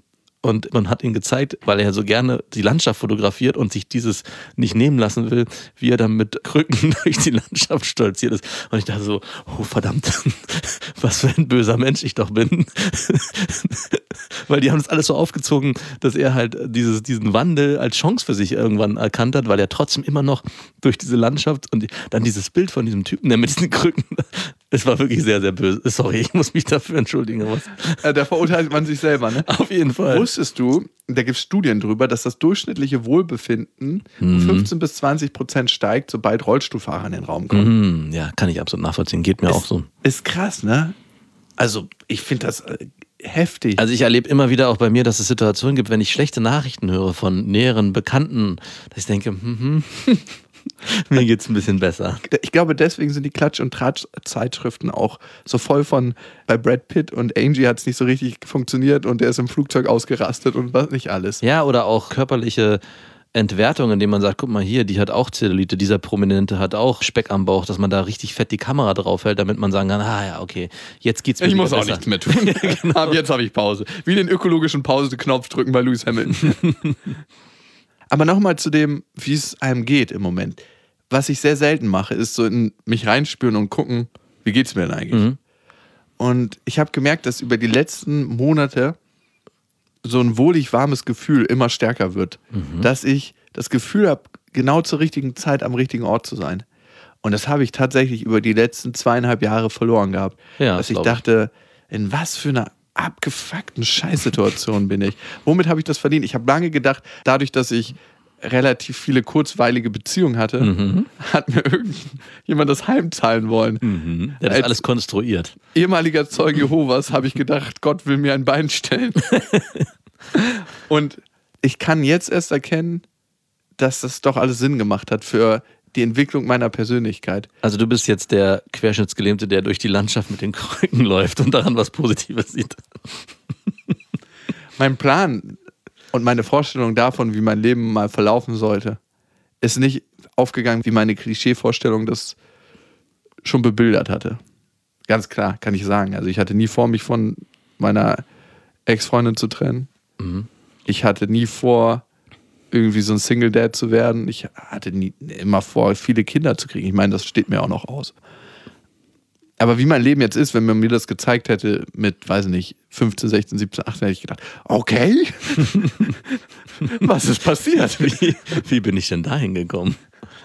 Und man hat ihn gezeigt, weil er so gerne die Landschaft fotografiert und sich dieses nicht nehmen lassen will, wie er dann mit Krücken durch die Landschaft stolziert ist. Und ich dachte so, oh verdammt, was für ein böser Mensch ich doch bin. Weil die haben das alles so aufgezogen, dass er halt dieses, diesen Wandel als Chance für sich irgendwann erkannt hat, weil er trotzdem immer noch durch diese Landschaft und dann dieses Bild von diesem Typen, der mit diesen Krücken, es war wirklich sehr, sehr böse. Sorry, ich muss mich dafür entschuldigen. Aber äh, da verurteilt man sich selber, ne? Auf jeden Fall. Wusstest du, da gibt es Studien drüber, dass das durchschnittliche Wohlbefinden um fünfzehn bis zwanzig Prozent steigt, sobald Rollstuhlfahrer in den Raum kommen. Mhm, ja, kann ich absolut nachvollziehen. Geht mir ist, auch so. Ist krass, ne? Also, ich finde das äh, heftig. Also ich erlebe immer wieder auch bei mir, dass es Situationen gibt, wenn ich schlechte Nachrichten höre von näheren Bekannten, dass ich denke, hm, hm, mir geht's ein bisschen besser. Ich glaube, deswegen sind die Klatsch- und Tratsch-Zeitschriften auch so voll von, bei Brad Pitt und Angie hat es nicht so richtig funktioniert und der ist im Flugzeug ausgerastet und was nicht alles. Ja, oder auch körperliche Entwertung, indem man sagt, guck mal hier, die hat auch Zellulite, dieser Prominente hat auch Speck am Bauch, dass man da richtig fett die Kamera draufhält, damit man sagen kann, ah ja, okay, jetzt geht's mir Ich wieder muss auch besser. nichts mehr tun. Ja, genau. Ab jetzt habe ich Pause. Wie den ökologischen Pause-Knopf drücken bei Lewis Hamilton. Aber nochmal zu dem, wie es einem geht im Moment. Was ich sehr selten mache, ist so in mich reinspüren und gucken, wie geht's mir denn eigentlich? Mhm. Und ich habe gemerkt, dass über die letzten Monate so ein wohlig warmes Gefühl immer stärker wird. Mhm. Dass ich das Gefühl habe, genau zur richtigen Zeit am richtigen Ort zu sein. Und das habe ich tatsächlich über die letzten zweieinhalb Jahre verloren gehabt. Ja, dass ich dachte, in was für einer abgefuckten Scheißsituation bin ich? Womit habe ich das verdient? Ich habe lange gedacht, dadurch, dass ich relativ viele kurzweilige Beziehungen hatte, mhm. hat mir irgendjemand das heimzahlen wollen. Mhm. Der hat das alles konstruiert. Ehemaliger Zeuge Jehovas habe ich gedacht, Gott will mir ein Bein stellen. Und ich kann jetzt erst erkennen, dass das doch alles Sinn gemacht hat für die Entwicklung meiner Persönlichkeit. Also du bist jetzt der Querschnittsgelähmte, der durch die Landschaft mit den Krücken läuft und daran was Positives sieht. Mein Plan und meine Vorstellung davon, wie mein Leben mal verlaufen sollte, ist nicht aufgegangen, wie meine Klischeevorstellung das schon bebildert hatte. Ganz klar, kann ich sagen. Also ich hatte nie vor, mich von meiner Ex-Freundin zu trennen. Mhm. Ich hatte nie vor, irgendwie so ein Single-Dad zu werden. Ich hatte nie, immer vor, viele Kinder zu kriegen. Ich meine, das steht mir auch noch aus. Aber wie mein Leben jetzt ist, wenn man mir das gezeigt hätte mit, weiß ich nicht, fünfzehn, sechzehn, siebzehn, achtzehn, hätte ich gedacht, okay, was ist passiert? Wie, wie bin ich denn dahin gekommen?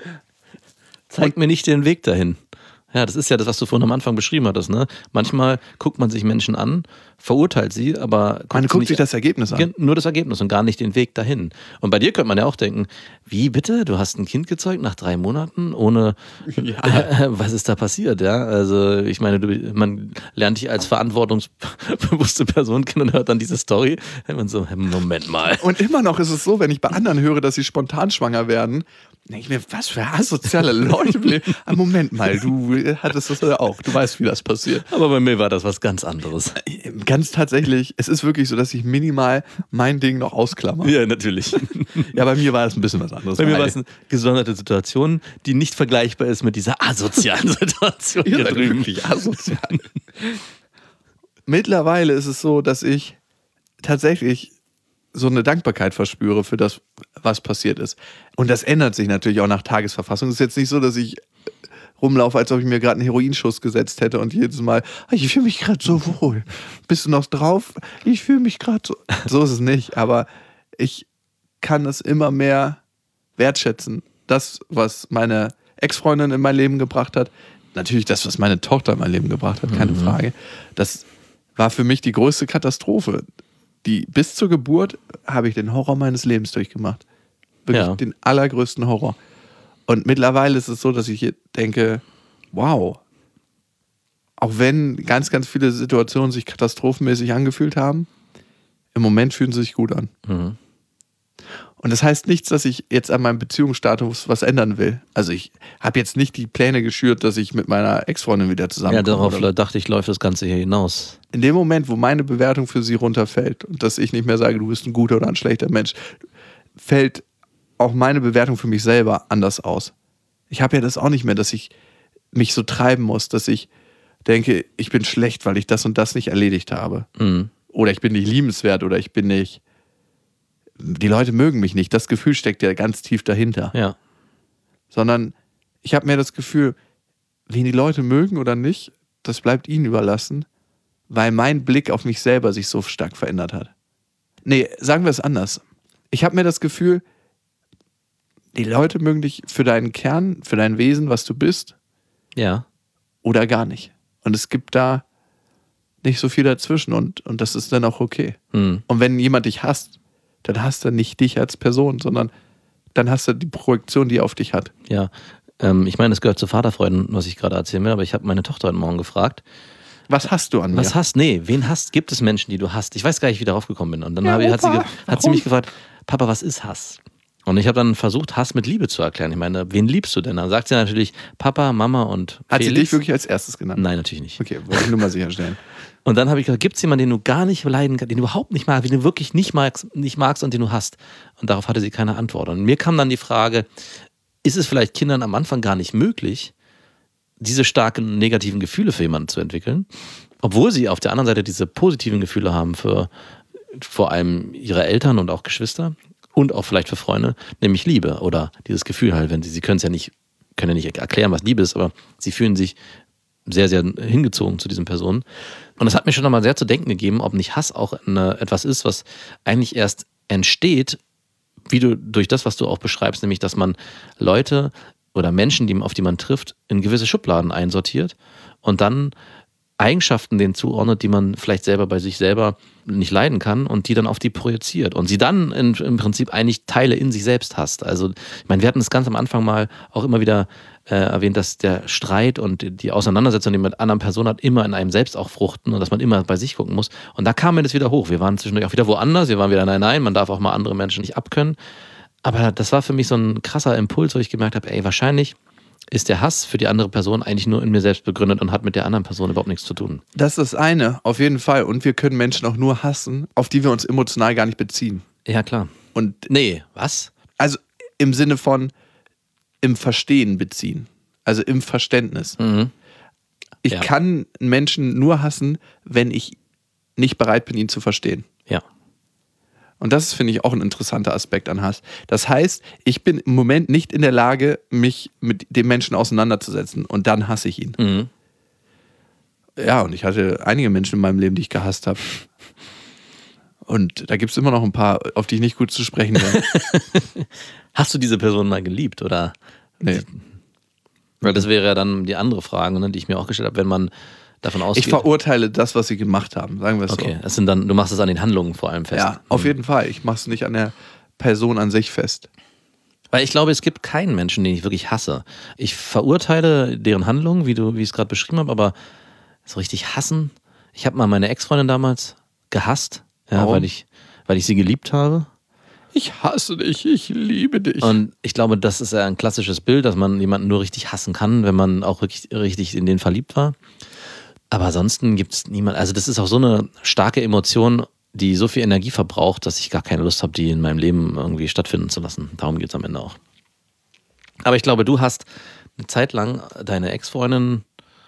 Zeig Und, mir nicht den Weg dahin. Ja, das ist ja das, was du vorhin am Anfang beschrieben hattest, ne? Manchmal guckt man sich Menschen an, verurteilt sie, aber guckt man guckt nicht, sich das Ergebnis an. Nur das Ergebnis und gar nicht den Weg dahin. Und bei dir könnte man ja auch denken, wie bitte? Du hast ein Kind gezeugt nach drei Monaten ohne, ja. äh, was ist da passiert? Ja, also ich meine, du, man lernt dich als verantwortungsbewusste Person kennen und hört dann diese Story. Und so, Moment mal. Und immer noch ist es so, wenn ich bei anderen höre, dass sie spontan schwanger werden, denke ich mir, was für asoziale Leute. Moment mal, du hattest das ja auch. Du weißt, wie das passiert. Aber bei mir war das was ganz anderes. Ganz tatsächlich, es ist wirklich so, dass ich minimal mein Ding noch ausklammer. Ja, natürlich. Ja, bei mir war das ein bisschen was anderes. Bei mir war es eine gesonderte Situation, die nicht vergleichbar ist mit dieser asozialen Situation hier hier drüben. Wirklich asozial. Mittlerweile ist es so, dass ich tatsächlich so eine Dankbarkeit verspüre für das, was passiert ist. Und das ändert sich natürlich auch nach Tagesverfassung. Es ist jetzt nicht so, dass ich rumlaufe, als ob ich mir gerade einen Heroinschuss gesetzt hätte und jedes Mal, ich fühle mich gerade so wohl. Bist du noch drauf? Ich fühle mich gerade so. So ist es nicht, aber ich kann es immer mehr wertschätzen. Das, was meine Ex-Freundin in mein Leben gebracht hat, natürlich das, was meine Tochter in mein Leben gebracht hat, keine mhm. Frage. Das war für mich die größte Katastrophe. Die, bis zur Geburt habe ich den Horror meines Lebens durchgemacht. Wirklich ja. den allergrößten Horror. Und mittlerweile ist es so, dass ich denke, wow, auch wenn ganz, ganz viele Situationen sich katastrophenmäßig angefühlt haben, im Moment fühlen sie sich gut an. Mhm. Und das heißt nichts, dass ich jetzt an meinem Beziehungsstatus was ändern will. Also ich habe jetzt nicht die Pläne geschürt, dass ich mit meiner Ex-Freundin wieder zusammenkomme. Ja, darauf oder? dachte ich, läuft das Ganze hier hinaus. In dem Moment, wo meine Bewertung für sie runterfällt und dass ich nicht mehr sage, du bist ein guter oder ein schlechter Mensch, fällt auch meine Bewertung für mich selber anders aus. Ich habe ja das auch nicht mehr, dass ich mich so treiben muss, dass ich denke, ich bin schlecht, weil ich das und das nicht erledigt habe. Mhm. Oder ich bin nicht liebenswert oder ich bin nicht die Leute mögen mich nicht. Das Gefühl steckt ja ganz tief dahinter. Ja. Sondern ich habe mehr das Gefühl, wen die Leute mögen oder nicht, das bleibt ihnen überlassen, weil mein Blick auf mich selber sich so stark verändert hat. Nee, sagen wir es anders. Ich habe mir das Gefühl, die Leute mögen dich für deinen Kern, für dein Wesen, was du bist, Ja. oder gar nicht. Und es gibt da nicht so viel dazwischen und, und das ist dann auch okay. Hm. Und wenn jemand dich hasst, dann hasst er nicht dich als Person, sondern dann hast du die Projektion, die er auf dich hat. Ja. Ähm, ich meine, es gehört zu Vaterfreuden, was ich gerade erzählen will, aber ich habe meine Tochter heute Morgen gefragt. Was hast du an mir? Was hast? Nee, wen hast? Gibt es Menschen, die du hast? Ich weiß gar nicht, wie ich darauf gekommen bin. Und dann Ja, habe, hat, sie, Opa, ge- hat sie mich gefragt, Papa, was ist Hass? Und ich habe dann versucht, Hass mit Liebe zu erklären. Ich meine, wen liebst du denn? Dann sagt sie natürlich Papa, Mama und Hat sie Felix. dich wirklich als erstes genannt? Nein, natürlich nicht. Okay, wollte ich nur mal sicherstellen. Und dann habe ich gesagt, gibt es jemanden, den du gar nicht leiden kannst, den du überhaupt nicht magst, den du wirklich nicht magst, nicht magst und den du hast? Und darauf hatte sie keine Antwort. Und mir kam dann die Frage, ist es vielleicht Kindern am Anfang gar nicht möglich, diese starken negativen Gefühle für jemanden zu entwickeln, obwohl sie auf der anderen Seite diese positiven Gefühle haben für vor allem ihre Eltern und auch Geschwister und auch vielleicht für Freunde, nämlich Liebe oder dieses Gefühl halt, wenn sie, sie können es ja nicht, können ja nicht erklären, was Liebe ist, aber sie fühlen sich sehr, sehr hingezogen zu diesen Personen. Und das hat mir schon nochmal sehr zu denken gegeben, ob nicht Hass auch eine, etwas ist, was eigentlich erst entsteht, wie du durch das, was du auch beschreibst, nämlich, dass man Leute oder Menschen, die, auf die man trifft, in gewisse Schubladen einsortiert und dann Eigenschaften denen zuordnet, die man vielleicht selber bei sich selber nicht leiden kann und die dann auf die projiziert und sie dann in, im Prinzip eigentlich Teile in sich selbst hasst. Also ich meine, wir hatten es ganz am Anfang mal auch immer wieder äh, erwähnt, dass der Streit und die Auseinandersetzung, die man mit anderen Personen hat, immer in einem selbst auch fruchten und dass man immer bei sich gucken muss. Und da kam mir das wieder hoch. Wir waren zwischendurch auch wieder woanders, wir waren wieder nein, nein, man darf auch mal andere Menschen nicht abkönnen. Aber das war für mich so ein krasser Impuls, wo ich gemerkt habe, ey, wahrscheinlich ist der Hass für die andere Person eigentlich nur in mir selbst begründet und hat mit der anderen Person überhaupt nichts zu tun. Das ist das eine, auf jeden Fall. Und wir können Menschen auch nur hassen, auf die wir uns emotional gar nicht beziehen. Ja, klar. Und Nee, was? also im Sinne von im Verstehen beziehen. Also im Verständnis. Mhm. Ich Ja. kann einen Menschen nur hassen, wenn ich nicht bereit bin, ihn zu verstehen. Ja. Und das ist, finde ich, auch ein interessanter Aspekt an Hass. Das heißt, ich bin im Moment nicht in der Lage, mich mit dem Menschen auseinanderzusetzen und dann hasse ich ihn. Mhm. Ja, und ich hatte einige Menschen in meinem Leben, die ich gehasst habe. Und da gibt es immer noch ein paar, auf die ich nicht gut zu sprechen bin. Hast du diese Person mal geliebt, oder? Nee. Weil das wäre ja dann die andere Frage, ne, die ich mir auch gestellt habe, wenn man davon ausgeht. Ich verurteile das, was sie gemacht haben, sagen wir es Okay, so. das sind dann, du machst es an den Handlungen vor allem fest. Ja, auf jeden Fall. Ich mache es nicht an der Person an sich fest. Weil ich glaube, es gibt keinen Menschen, den ich wirklich hasse. Ich verurteile deren Handlungen, wie du, wie ich es gerade beschrieben habe, aber so richtig hassen. Ich habe mal meine Ex-Freundin damals gehasst, ja, Warum? weil ich, weil ich sie geliebt habe. Ich hasse dich, ich liebe dich. Und ich glaube, das ist ja ein klassisches Bild, dass man jemanden nur richtig hassen kann, wenn man auch wirklich richtig in den verliebt war. Aber ansonsten gibt es niemanden. Also das ist auch so eine starke Emotion, die so viel Energie verbraucht, dass ich gar keine Lust habe, die in meinem Leben irgendwie stattfinden zu lassen. Darum geht es am Ende auch. Aber ich glaube, du hast eine Zeit lang deine Ex-Freundin,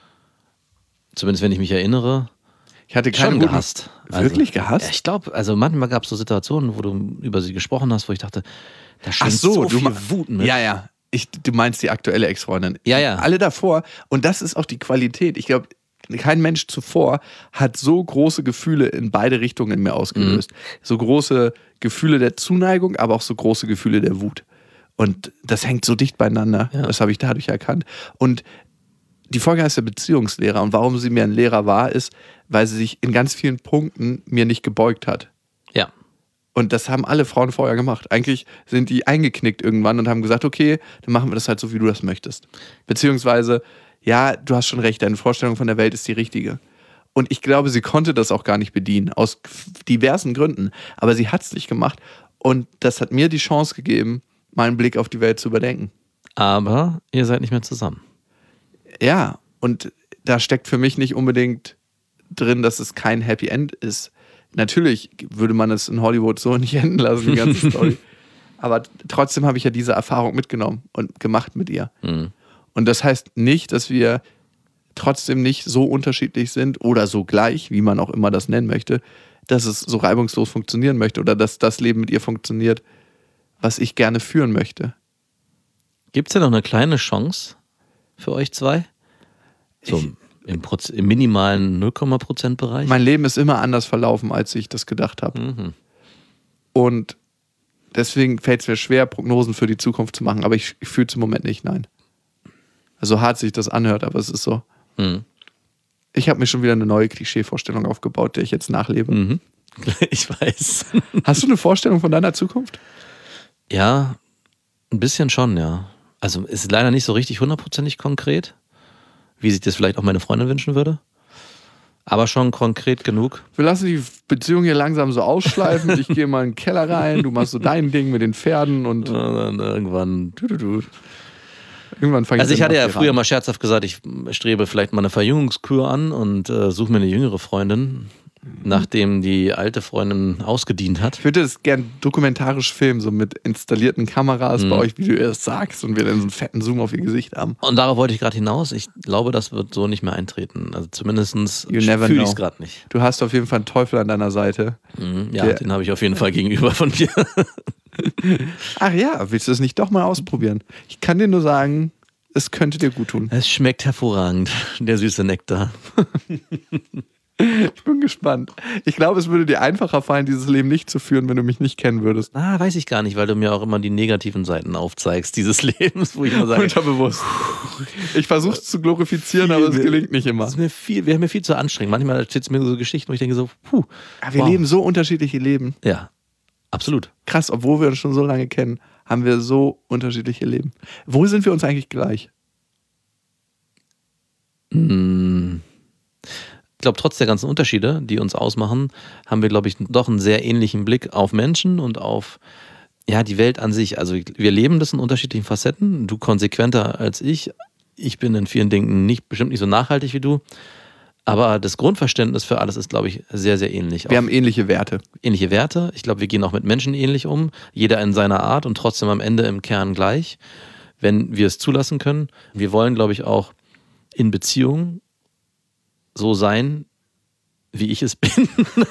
zumindest wenn ich mich erinnere, ich hatte keine schon guten- gehasst. Wirklich gehasst? Ja, ich glaube, also manchmal gab es so Situationen, wo du über sie gesprochen hast, wo ich dachte, da schwingt so, du viel ma- Wut mit. Ja, ja. Ich, du meinst die aktuelle Ex-Freundin. Ja, ja. Alle davor. Und das ist auch die Qualität. Ich glaube, kein Mensch zuvor hat so große Gefühle in beide Richtungen in mir ausgelöst. So große Gefühle der Zuneigung, aber auch so große Gefühle der Wut. Und das hängt so dicht beieinander. Ja. Das habe ich dadurch erkannt. Und die Folge heißt der Beziehungslehrer. Und warum sie mir ein Lehrer war, ist, weil sie sich in ganz vielen Punkten mir nicht gebeugt hat. Ja. Und das haben alle Frauen vorher gemacht. Eigentlich sind die eingeknickt irgendwann und haben gesagt, okay, dann machen wir das halt so, wie du das möchtest. Beziehungsweise, ja, du hast schon recht, deine Vorstellung von der Welt ist die richtige. Und ich glaube, sie konnte das auch gar nicht bedienen, aus diversen Gründen. Aber sie hat es nicht gemacht. Und das hat mir die Chance gegeben, meinen Blick auf die Welt zu überdenken. Aber ihr seid nicht mehr zusammen. Ja, und da steckt für mich nicht unbedingt drin, dass es kein Happy End ist. Natürlich würde man es in Hollywood so nicht enden lassen, die ganze Story. Aber trotzdem habe ich ja diese Erfahrung mitgenommen und gemacht mit ihr. Mhm. Und das heißt nicht, dass wir trotzdem nicht so unterschiedlich sind oder so gleich, wie man auch immer das nennen möchte. dass es so reibungslos funktionieren möchte oder dass das Leben mit ihr funktioniert, was ich gerne führen möchte. Gibt es denn noch eine kleine Chance für euch zwei? So Ich- im, Proz- im minimalen null Komma Prozent Bereich? Mein Leben ist immer anders verlaufen, als ich das gedacht habe. Mhm. Und deswegen fällt es mir schwer, Prognosen für die Zukunft zu machen. Aber ich, ich fühle es im Moment nicht, nein. Also hart sich das anhört, aber es ist so. Mhm. Ich habe mir schon wieder eine neue Klischee-Vorstellung aufgebaut, der ich jetzt nachlebe. Mhm. Ich weiß. Hast du eine Vorstellung von deiner Zukunft? Ja, ein bisschen schon, ja. Also ist leider nicht so richtig hundertprozentig konkret, wie sich das vielleicht auch meine Freundin wünschen würde. Aber schon konkret genug. Wir lassen die Beziehung hier langsam so ausschleifen. Ich gehe mal in den Keller rein, du machst so dein Ding mit den Pferden und Und dann irgendwann. du, du, du. Irgendwann fange Also ich dann hatte ja auf die früher ran. mal scherzhaft gesagt, ich strebe vielleicht mal eine Verjüngungskur an und äh, suche mir eine jüngere Freundin, nachdem die alte Freundin ausgedient hat. Ich würde das gern dokumentarisch filmen, so mit installierten Kameras Mhm. bei euch, wie du das sagst und wir dann so einen fetten Zoom auf ihr Gesicht haben. Und darauf wollte ich gerade hinaus. Ich glaube, das wird so nicht mehr eintreten. Also zumindest You never fühle ich know. es gerade nicht. Du hast auf jeden Fall einen Teufel an deiner Seite. Mhm, ja, Der- den habe ich auf jeden Fall gegenüber von dir. Ach ja, willst du das nicht doch mal ausprobieren? Ich kann dir nur sagen, es könnte dir gut tun. Es schmeckt hervorragend, der süße Nektar. Ich bin gespannt. Ich glaube, es würde dir einfacher fallen, dieses Leben nicht zu führen, wenn du mich nicht kennen würdest. Ah, weiß ich gar nicht, weil du mir auch immer die negativen Seiten aufzeigst dieses Lebens, wo ich immer sage, Unterbewusst. Ich versuche es zu glorifizieren, aber es gelingt nicht immer. das ist mir viel, wäre mir viel zu anstrengend. Manchmal steht es mir so Geschichten, wo ich denke so, puh. Ja, wir wow. leben so unterschiedliche Leben. Ja, absolut. Krass, obwohl wir uns schon so lange kennen, haben wir so unterschiedliche Leben. Wo sind wir uns eigentlich gleich? Hm. Ich glaube, trotz der ganzen Unterschiede, die uns ausmachen, haben wir, glaube ich, doch einen sehr ähnlichen Blick auf Menschen und auf ja, die Welt an sich. Also wir leben das in unterschiedlichen Facetten. Du konsequenter als ich. Ich bin in vielen Dingen nicht, bestimmt nicht so nachhaltig wie du. Aber das Grundverständnis für alles ist, glaube ich, sehr, sehr ähnlich. Wir Auch haben ähnliche Werte. ähnliche Werte. Ich glaube, wir gehen auch mit Menschen ähnlich um. Jeder in seiner Art und trotzdem am Ende im Kern gleich, wenn wir es zulassen können. Wir wollen, glaube ich, auch in Beziehungen so sein, wie ich es bin.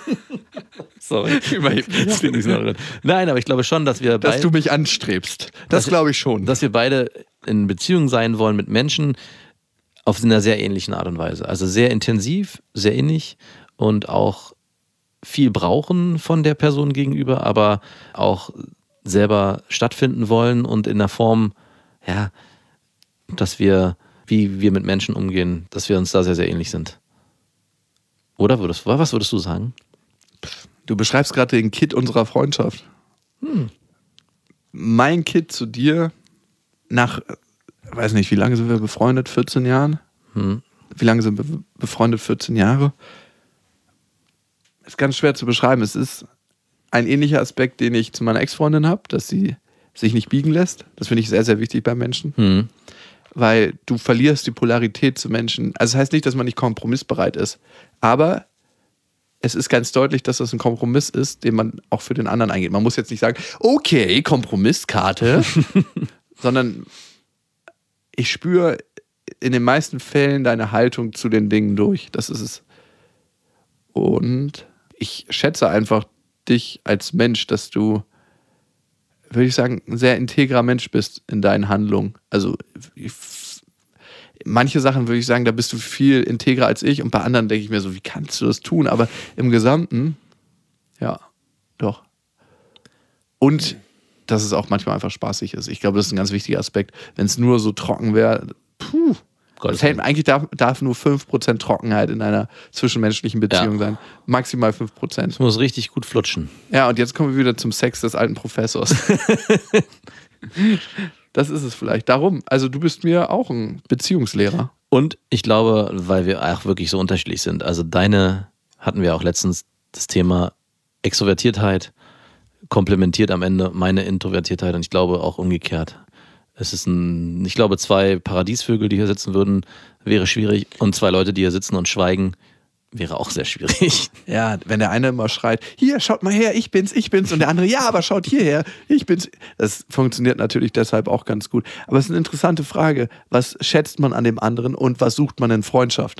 Sorry. Das klingt nicht so. Nein, aber ich glaube schon, dass wir Dass beide, du mich anstrebst. Das Dass- glaube ich schon. dass wir beide in Beziehung sein wollen mit Menschen auf einer sehr ähnlichen Art und Weise. Also sehr intensiv, sehr innig und auch viel brauchen von der Person gegenüber, aber auch selber stattfinden wollen und in der Form, ja, dass wir, wie wir mit Menschen umgehen, dass wir uns da sehr, sehr ähnlich sind. Oder würdest, was würdest du sagen? Du beschreibst gerade den Kit unserer Freundschaft. Hm. Mein Kit zu dir nach, weiß nicht, wie lange sind wir befreundet? vierzehn Jahren? Hm. Wie lange sind wir befreundet? vierzehn Jahre? Ist ganz schwer zu beschreiben. Es ist ein ähnlicher Aspekt, den ich zu meiner Ex-Freundin habe, dass sie sich nicht biegen lässt. Das finde ich sehr, sehr wichtig bei Menschen. Hm. Weil du verlierst die Polarität zu Menschen. Also das heißt nicht, dass man nicht kompromissbereit ist, aber es ist ganz deutlich, dass das ein Kompromiss ist, den man auch für den anderen eingeht. Man muss jetzt nicht sagen, okay, Kompromisskarte, sondern ich spüre in den meisten Fällen deine Haltung zu den Dingen durch. Das ist es. Und ich schätze einfach dich als Mensch, dass du, würde ich sagen, ein sehr integrer Mensch bist in deinen Handlungen. Also ich, manche Sachen würde ich sagen, da bist du viel integrer als ich und bei anderen denke ich mir so, wie kannst du das tun? Aber im Gesamten, ja, doch. Und dass es auch manchmal einfach spaßig ist. Ich glaube, das ist ein ganz wichtiger Aspekt. Wenn es nur so trocken wäre, puh, das hält, eigentlich darf, darf nur fünf Prozent Trockenheit in einer zwischenmenschlichen Beziehung Ja. sein. Maximal fünf Prozent. Es muss richtig gut flutschen. Ja, und jetzt kommen wir wieder zum Sex des alten Professors. Das ist es vielleicht. Darum, also du bist mir auch ein Beziehungslehrer. Und ich glaube, weil wir auch wirklich so unterschiedlich sind. Also deine, hatten wir auch letztens das Thema Extrovertiertheit, komplementiert am Ende meine Introvertiertheit und ich glaube auch umgekehrt. Es ist ein, ich glaube, zwei Paradiesvögel, die hier sitzen würden, wäre schwierig und zwei Leute, die hier sitzen und schweigen, wäre auch sehr schwierig. Ja, wenn der eine immer schreit, hier, schaut mal her, ich bin's, ich bin's. Und der andere, ja, aber schaut hierher, ich bin's. Das funktioniert natürlich deshalb auch ganz gut. Aber es ist eine interessante Frage. Was schätzt man an dem anderen und was sucht man in Freundschaft?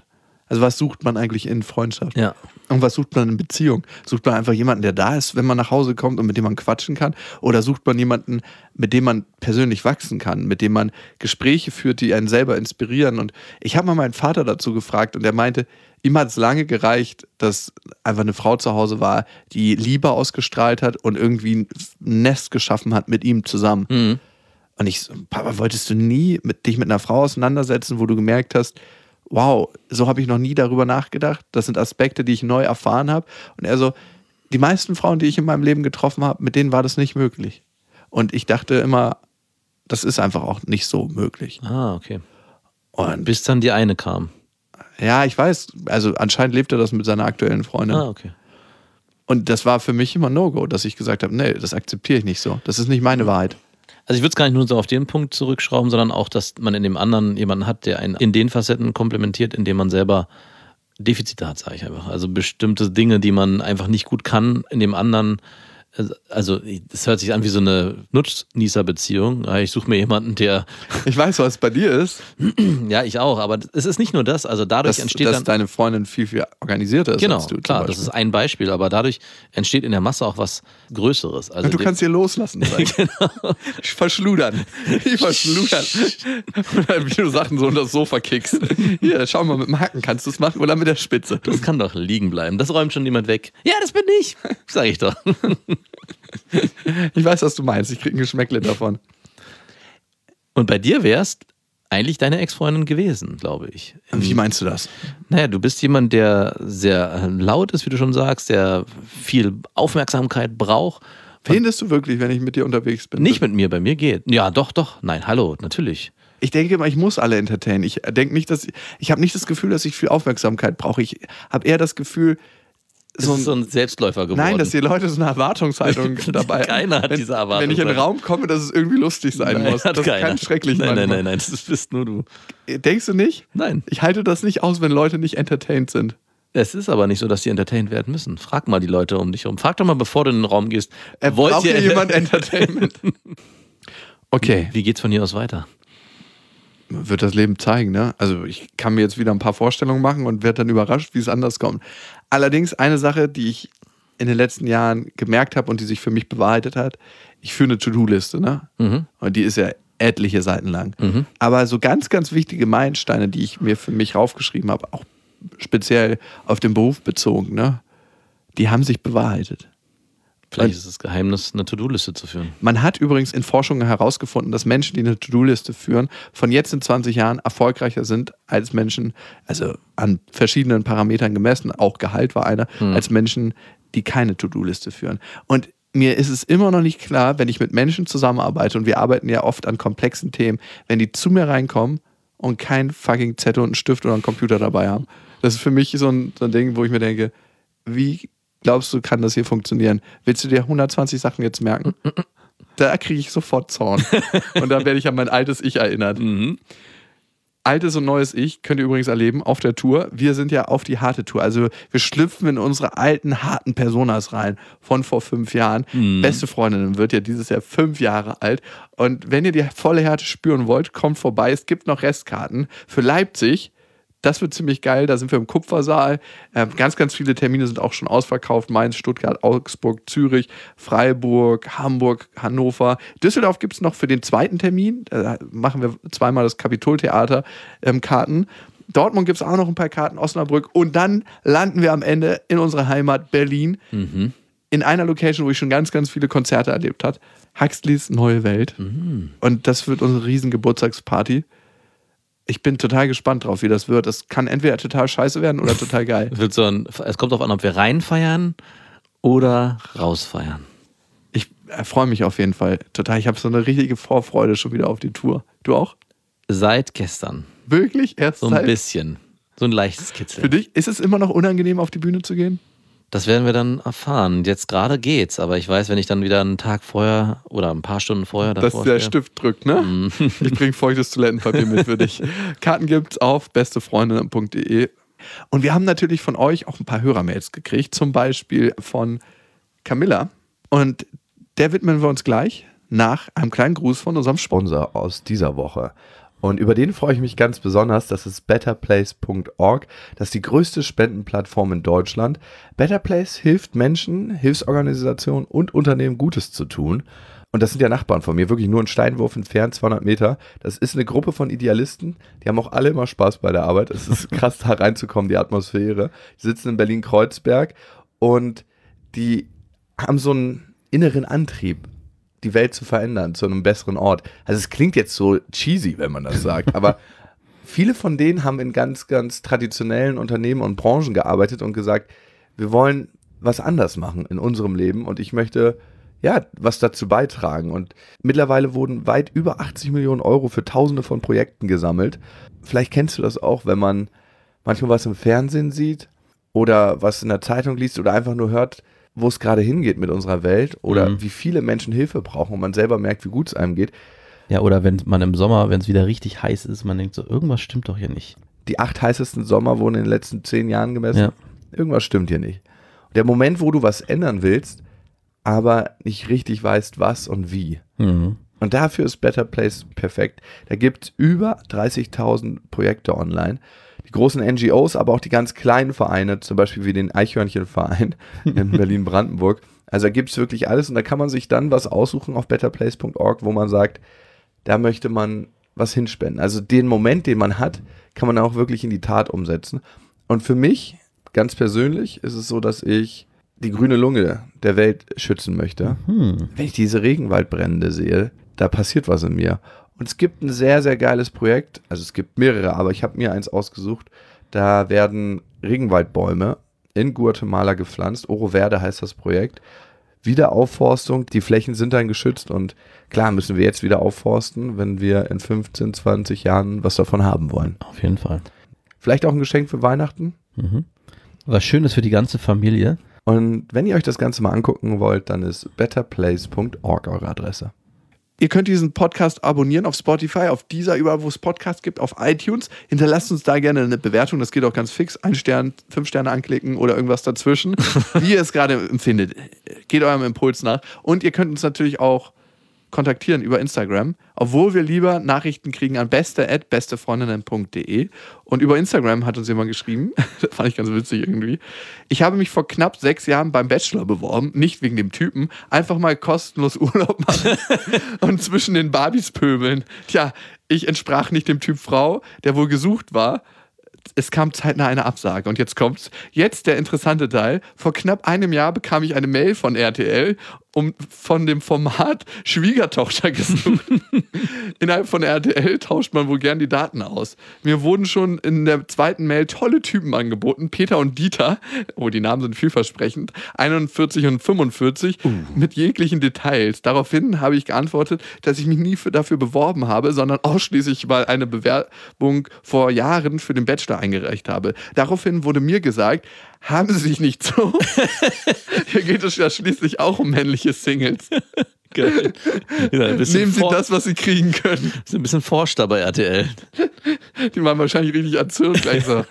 Also was sucht man eigentlich in Freundschaft? Ja. Und was sucht man in Beziehung? Sucht man einfach jemanden, der da ist, wenn man nach Hause kommt und mit dem man quatschen kann? Oder sucht man jemanden, mit dem man persönlich wachsen kann, mit dem man Gespräche führt, die einen selber inspirieren? Und ich habe mal meinen Vater dazu gefragt und er meinte, ihm hat es lange gereicht, dass einfach eine Frau zu Hause war, die Liebe ausgestrahlt hat und irgendwie ein Nest geschaffen hat mit ihm zusammen. Mhm. Und ich so, Papa, wolltest du nie mit, dich mit einer Frau auseinandersetzen, wo du gemerkt hast, wow, so habe ich noch nie darüber nachgedacht. Das sind Aspekte, die ich neu erfahren habe. Und er so, die meisten Frauen, die ich in meinem Leben getroffen habe, mit denen war das nicht möglich. Und ich dachte immer, das ist einfach auch nicht so möglich. Ah, okay. Und bis dann die eine kam. Ja, ich weiß, also anscheinend lebt er das mit seiner aktuellen Freundin. Ah, okay. Und das war für mich immer No-Go, dass ich gesagt habe, nee, das akzeptiere ich nicht so. Das ist nicht meine Wahrheit. Also ich würde es gar nicht nur so auf den Punkt zurückschrauben, sondern auch, dass man in dem anderen jemanden hat, der einen in den Facetten komplementiert, in dem man selber Defizite hat, sage ich einfach. Also bestimmte Dinge, die man einfach nicht gut kann, in dem anderen. Also das hört sich an wie so eine Nutznießerbeziehung. Ich suche mir jemanden, der... Ich weiß, was bei dir ist. Ja, ich auch, aber es ist nicht nur das. Also dadurch dass, entsteht dass dann... deine Freundin viel, viel organisierter ist Genau, als du. klar, das ist ein Beispiel, aber dadurch entsteht in der Masse auch was Größeres. Also ja, du kannst hier loslassen. Genau. Verschludern. Verschludern. Oder wie du Sachen so unter das Sofa kickst. Hier, schau mal, mit dem Hacken kannst du es machen oder mit der Spitze. Das kann doch liegen bleiben. Das räumt schon jemand weg. Ja, das bin ich. Sag ich doch. Ich weiß, was du meinst. Ich krieg ein Geschmäckle davon. Und bei dir wär's eigentlich deine Ex-Freundin gewesen, glaube ich. Wie meinst du das? Naja, du bist jemand, der sehr laut ist, wie du schon sagst, der viel Aufmerksamkeit braucht. Findest du wirklich, wenn ich mit dir unterwegs bin? Nicht mit mir, bei mir geht. Ja, doch, doch. Nein, hallo, natürlich. Ich denke immer, ich muss alle entertainen. Ich denke nicht, dass ich habe nicht das Gefühl, dass ich viel Aufmerksamkeit brauche. Ich habe eher das Gefühl, so ein, so ein Selbstläufer geworden. Nein, dass die Leute so eine Erwartungshaltung dabei haben. Keiner hat wenn, diese Erwartung. Wenn ich in den Raum komme, dass es irgendwie lustig sein nein, muss. Das keiner. kann schrecklich sein. Nein, nein, nein, nein, das bist nur du. Denkst du nicht? Nein. Ich halte das nicht aus, wenn Leute nicht entertained sind. Es ist aber nicht so, dass die entertained werden müssen. Frag mal die Leute um dich herum. Frag doch mal, bevor du in den Raum gehst. Er wollt braucht ihr hier jemand Entertainment? Okay. Wie geht's von hier aus weiter? Wird das Leben zeigen, ne? Also ich kann mir jetzt wieder ein paar Vorstellungen machen und werde dann überrascht, wie es anders kommt. Allerdings eine Sache, die ich in den letzten Jahren gemerkt habe und die sich für mich bewahrheitet hat, ich führe eine To-Do-Liste, ne? Mhm. Und die ist ja etliche Seiten lang. Mhm. Aber so ganz, ganz wichtige Meilensteine, die ich mir für mich raufgeschrieben habe, auch speziell auf den Beruf bezogen, ne? Die haben sich bewahrheitet. Vielleicht ist das Geheimnis, eine To-Do-Liste zu führen. Man hat übrigens in Forschungen herausgefunden, dass Menschen, die eine To-Do-Liste führen, von jetzt in zwanzig Jahren erfolgreicher sind als Menschen, also an verschiedenen Parametern gemessen, auch Gehalt war einer, hm. als Menschen, die keine To-Do-Liste führen. Und mir ist es immer noch nicht klar, wenn ich mit Menschen zusammenarbeite, und wir arbeiten ja oft an komplexen Themen, wenn die zu mir reinkommen und kein fucking Zettel und einen Stift oder einen Computer dabei haben. Das ist für mich so ein, so ein Ding, wo ich mir denke, wie glaubst du, kann das hier funktionieren? Willst du dir hundertzwanzig Sachen jetzt merken? Da kriege ich sofort Zorn. Und da werde ich an mein altes Ich erinnert. Mhm. Altes und neues Ich könnt ihr übrigens erleben auf der Tour. Wir sind ja auf die harte Tour. Also wir schlüpfen in unsere alten, harten Personas rein von vor fünf Jahren. Mhm. Beste Freundin wird ja dieses Jahr fünf Jahre alt. Und wenn ihr die volle Härte spüren wollt, kommt vorbei. Es gibt noch Restkarten für Leipzig. Das wird ziemlich geil, da sind wir im Kupfersaal. Äh, ganz, ganz viele Termine sind auch schon ausverkauft. Mainz, Stuttgart, Augsburg, Zürich, Freiburg, Hamburg, Hannover. Düsseldorf gibt es noch für den zweiten Termin. Da machen wir zweimal das Kapitoltheater ähm, Karten. Dortmund gibt es auch noch ein paar Karten, Osnabrück. Und dann landen wir am Ende in unserer Heimat Berlin. Mhm. In einer Location, wo ich schon ganz, ganz viele Konzerte erlebt habe. Huxleys Neue Welt. Mhm. Und das wird unsere riesen Geburtstagsparty. Ich bin total gespannt drauf, wie das wird. Das kann entweder total scheiße werden oder total geil. Wird so ein, es kommt darauf an, ob wir reinfeiern oder rausfeiern. Ich äh, freue mich auf jeden Fall total. Ich habe so eine richtige Vorfreude schon wieder auf die Tour. Du auch? Seit gestern. Wirklich? Erst so ein seit? bisschen. So ein leichtes Kitzeln. Für dich ist es immer noch unangenehm, auf die Bühne zu gehen? Das werden wir dann erfahren. Jetzt gerade geht's, aber ich weiß, wenn ich dann wieder einen Tag vorher oder ein paar Stunden vorher davor dass der Stift drückt, ne? Mm. Ich bringe feuchtes Toilettenpapier mit für dich. Karten gibt's auf bestefreundinnen punkt de. Und wir haben natürlich von euch auch ein paar Hörermails gekriegt, zum Beispiel von Camilla. Und der widmen wir uns gleich nach einem kleinen Gruß von unserem Sponsor aus dieser Woche. Und über den freue ich mich ganz besonders. Das ist better place punkt org. Das ist die größte Spendenplattform in Deutschland. Better Place hilft Menschen, Hilfsorganisationen und Unternehmen Gutes zu tun. Und das sind ja Nachbarn von mir, wirklich nur ein Steinwurf entfernt, zweihundert Meter. Das ist eine Gruppe von Idealisten, die haben auch alle immer Spaß bei der Arbeit. Es ist krass, da reinzukommen, die Atmosphäre. Die sitzen in Berlin-Kreuzberg und die haben so einen inneren Antrieb, die Welt zu verändern, zu einem besseren Ort. Also es klingt jetzt so cheesy, wenn man das sagt, aber viele von denen haben in ganz, ganz traditionellen Unternehmen und Branchen gearbeitet und gesagt, wir wollen was anders machen in unserem Leben und ich möchte ja, was dazu beitragen. Und mittlerweile wurden weit über achtzig Millionen Euro für tausende von Projekten gesammelt. Vielleicht kennst du das auch, wenn man manchmal was im Fernsehen sieht oder was in der Zeitung liest oder einfach nur hört, wo es gerade hingeht mit unserer Welt oder mhm. wie viele Menschen Hilfe brauchen und man selber merkt, wie gut es einem geht. Ja, oder wenn man im Sommer, wenn es wieder richtig heiß ist, man denkt so, irgendwas stimmt doch hier nicht. Die acht heißesten Sommer wurden in den letzten zehn Jahren gemessen. Ja. Irgendwas stimmt hier nicht. Und der Moment, wo du was ändern willst, aber nicht richtig weißt, was und wie. Mhm. Und dafür ist Better Place perfekt. Da gibt es über dreißigtausend Projekte online. Die großen N G Os, aber auch die ganz kleinen Vereine, zum Beispiel wie den Eichhörnchenverein in Berlin-Brandenburg. Also da gibt es wirklich alles und da kann man sich dann was aussuchen auf better place punkt org, wo man sagt, da möchte man was hinspenden. Also den Moment, den man hat, kann man auch wirklich in die Tat umsetzen. Und für mich, ganz persönlich, ist es so, dass ich die grüne Lunge der Welt schützen möchte. Mhm. Wenn ich diese Regenwaldbrände sehe, da passiert was in mir. Und es gibt ein sehr, sehr geiles Projekt, also es gibt mehrere, aber ich habe mir eins ausgesucht, da werden Regenwaldbäume in Guatemala gepflanzt, Oro Verde heißt das Projekt, Wiederaufforstung, die Flächen sind dann geschützt und klar müssen wir jetzt wieder aufforsten, wenn wir in fünfzehn, zwanzig Jahren was davon haben wollen. Auf jeden Fall. Vielleicht auch ein Geschenk für Weihnachten. Mhm. Was Schönes für die ganze Familie. Und wenn ihr euch das Ganze mal angucken wollt, dann ist better place punkt org eure Adresse. Ihr könnt diesen Podcast abonnieren auf Spotify, auf Deezer, überall, wo es Podcasts gibt, auf iTunes. Hinterlasst uns da gerne eine Bewertung, das geht auch ganz fix. Ein Stern, fünf Sterne anklicken oder irgendwas dazwischen. Wie ihr es gerade empfindet. Geht eurem Impuls nach. Und ihr könnt uns natürlich auch kontaktieren über Instagram, obwohl wir lieber Nachrichten kriegen an beste at bestefreundinnen punkt de. Und über Instagram hat uns jemand geschrieben, das fand ich ganz witzig irgendwie, ich habe mich vor knapp sechs Jahren beim Bachelor beworben, nicht wegen dem Typen, einfach mal kostenlos Urlaub machen und zwischen den Barbies pöbeln. Tja, ich entsprach nicht dem Typ Frau, der wohl gesucht war. Es kam zeitnah eine Absage und jetzt kommt's. Jetzt der interessante Teil. Vor knapp einem Jahr bekam ich eine Mail von R T L um von dem Format Schwiegertochter gesucht. Innerhalb von R T L tauscht man wohl gern die Daten aus. Mir wurden schon in der zweiten Mail tolle Typen angeboten. Peter und Dieter, oh, die Namen sind vielversprechend, einundvierzig und fünfundvierzig, uh. mit jeglichen Details. Daraufhin habe ich geantwortet, dass ich mich nie für, dafür beworben habe, sondern ausschließlich mal eine Bewerbung vor Jahren für den Bachelor eingereicht habe. Daraufhin wurde mir gesagt, haben Sie sich nicht so? Hier geht es ja schließlich auch um männliche Singles. Geil. Ja, Nehmen Sie das, was Sie kriegen können. Das ist ein bisschen forscht da bei R T L. Die waren wahrscheinlich richtig erzürnt gleich so.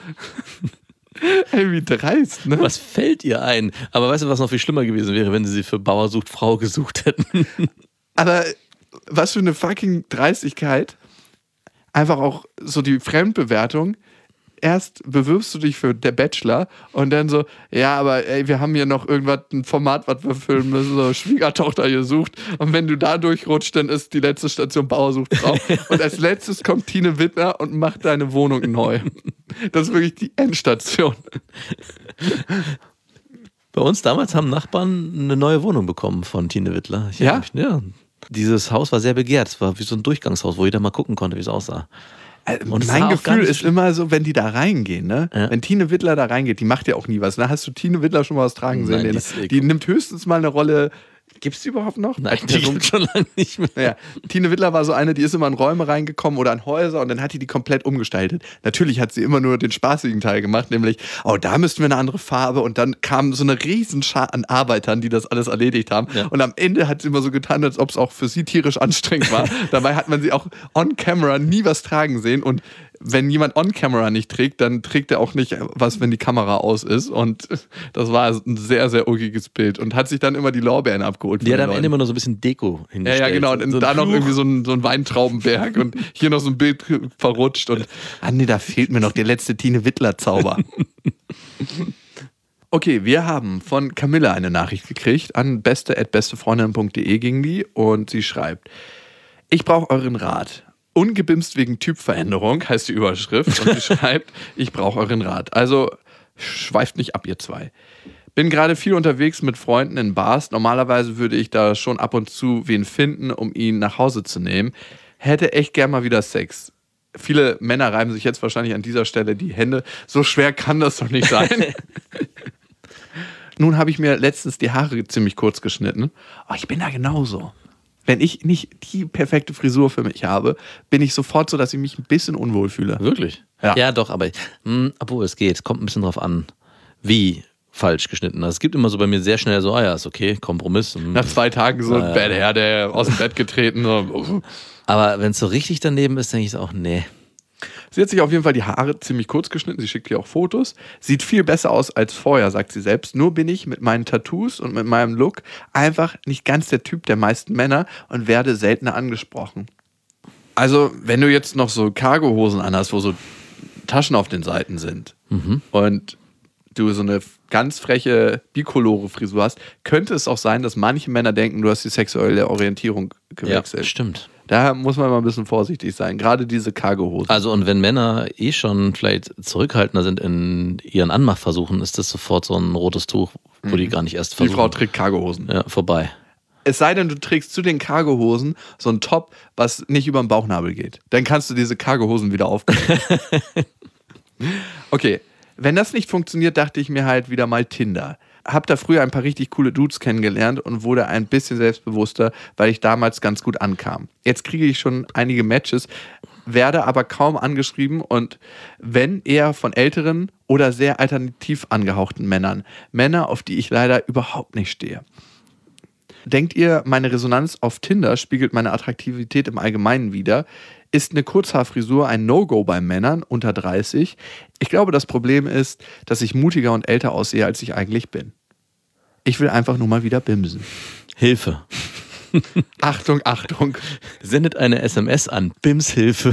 Ey, wie dreist, ne? Was fällt ihr ein? Aber weißt du, was noch viel schlimmer gewesen wäre, wenn sie sie für Bauer sucht Frau gesucht hätten? Aber was für eine fucking Dreistigkeit. Einfach auch so die Fremdbewertung. Erst bewirbst du dich für der Bachelor und dann so, ja, aber ey, wir haben hier noch irgendwas, ein Format, was wir filmen müssen, so Schwiegertochter gesucht. Und wenn du da durchrutscht, dann ist die letzte Station Bauer sucht Frau. Und als letztes kommt Tine Wittler und macht deine Wohnung neu. Das ist wirklich die Endstation. Bei uns damals haben Nachbarn eine neue Wohnung bekommen von Tine Wittler. Ich ja? Mich, ja? Dieses Haus war sehr begehrt. Es war wie so ein Durchgangshaus, wo jeder mal gucken konnte, wie es aussah. Und mein Gefühl ist immer so, wenn die da reingehen, ne? Ja. Wenn Tine Wittler da reingeht, die macht ja auch nie was. Ne? Hast du Tine Wittler schon mal was tragen sehen? Nein, die, die nimmt höchstens mal eine Rolle. Gibt's die überhaupt noch? Nein, die gibt schon lange nicht mehr. Naja, Tine Wittler war so eine, die ist immer in Räume reingekommen oder in Häuser und dann hat die die komplett umgestaltet. Natürlich hat sie immer nur den spaßigen Teil gemacht, nämlich, oh, da müssten wir eine andere Farbe und dann kam so eine Riesenschar an Arbeitern, die das alles erledigt haben. Ja. Und am Ende hat sie immer so getan, als ob es auch für sie tierisch anstrengend war. Dabei hat man sie auch on camera nie was tragen sehen und wenn jemand on-camera nicht trägt, dann trägt er auch nicht was, wenn die Kamera aus ist. Und das war ein sehr, sehr ulkiges Bild. Und hat sich dann immer die Lorbeeren abgeholt. Die hat am Ende immer nur so ein bisschen Deko hingestellt. Ja, ja, genau. Und so da noch irgendwie so ein, so ein Weintraubenberg und hier noch so ein Bild verrutscht. Und ah nee, da fehlt mir noch der letzte Tine Wittler-Zauber. Okay, wir haben von Camilla eine Nachricht gekriegt. An beste at bestefreundin punkt de ging die. Und sie schreibt: Ich brauche euren Rat. Ungebimst wegen Typveränderung heißt die Überschrift. Und sie schreibt: Ich brauche euren Rat. Also schweift nicht ab, ihr zwei. Bin gerade viel unterwegs mit Freunden in Bars. Normalerweise würde ich da schon ab und zu wen finden, um ihn nach Hause zu nehmen. Hätte echt gern mal wieder Sex. Viele Männer reiben sich jetzt wahrscheinlich an dieser Stelle die Hände. So schwer kann das doch nicht sein. Nun habe ich mir letztens die Haare ziemlich kurz geschnitten. Oh, ich bin da genauso. Wenn ich nicht die perfekte Frisur für mich habe, bin ich sofort so, dass ich mich ein bisschen unwohl fühle. Wirklich? Ja, ja doch, aber mh, obwohl es geht, es kommt ein bisschen drauf an, wie falsch geschnitten. Also es gibt immer so bei mir sehr schnell so, ah ja, ist okay, Kompromiss. Nach zwei Tagen so ein äh, Bad Hair, der aus dem Bett getreten. So. Aber wenn es so richtig daneben ist, denke ich auch, nee. Sie hat sich auf jeden Fall die Haare ziemlich kurz geschnitten. Sie schickt hier auch Fotos. Sieht viel besser aus als vorher, sagt sie selbst. Nur bin ich mit meinen Tattoos und mit meinem Look einfach nicht ganz der Typ der meisten Männer und werde seltener angesprochen. Also, wenn du jetzt noch so Cargohosen anhast, wo so Taschen auf den Seiten sind mhm. und du so eine ganz freche bikolore Frisur hast, könnte es auch sein, dass manche Männer denken, du hast die sexuelle Orientierung gewechselt. Ja, stimmt. Da muss man mal ein bisschen vorsichtig sein, gerade diese Cargohosen. Also und wenn Männer eh schon vielleicht zurückhaltender sind in ihren Anmachversuchen, ist das sofort so ein rotes Tuch, wo mhm. die gar nicht erst versuchen. Die Frau trägt Cargohosen. Ja, vorbei. Es sei denn, du trägst zu den Cargohosen so ein Top, was nicht über den Bauchnabel geht. Dann kannst du diese Cargohosen wieder aufbauen. Okay, wenn das nicht funktioniert, dachte ich mir halt wieder mal Tinder. Hab da früher ein paar richtig coole Dudes kennengelernt und wurde ein bisschen selbstbewusster, weil ich damals ganz gut ankam. Jetzt kriege ich schon einige Matches, werde aber kaum angeschrieben und wenn eher von älteren oder sehr alternativ angehauchten Männern. Männer, auf die ich leider überhaupt nicht stehe. Denkt ihr, meine Resonanz auf Tinder spiegelt meine Attraktivität im Allgemeinen wider? Ist eine Kurzhaarfrisur ein No-Go bei Männern unter dreißig? Ich glaube, das Problem ist, dass ich mutiger und älter aussehe, als ich eigentlich bin. Ich will einfach nur mal wieder bimsen. Hilfe. Achtung, Achtung. Sendet eine S M S an. Bimshilfe.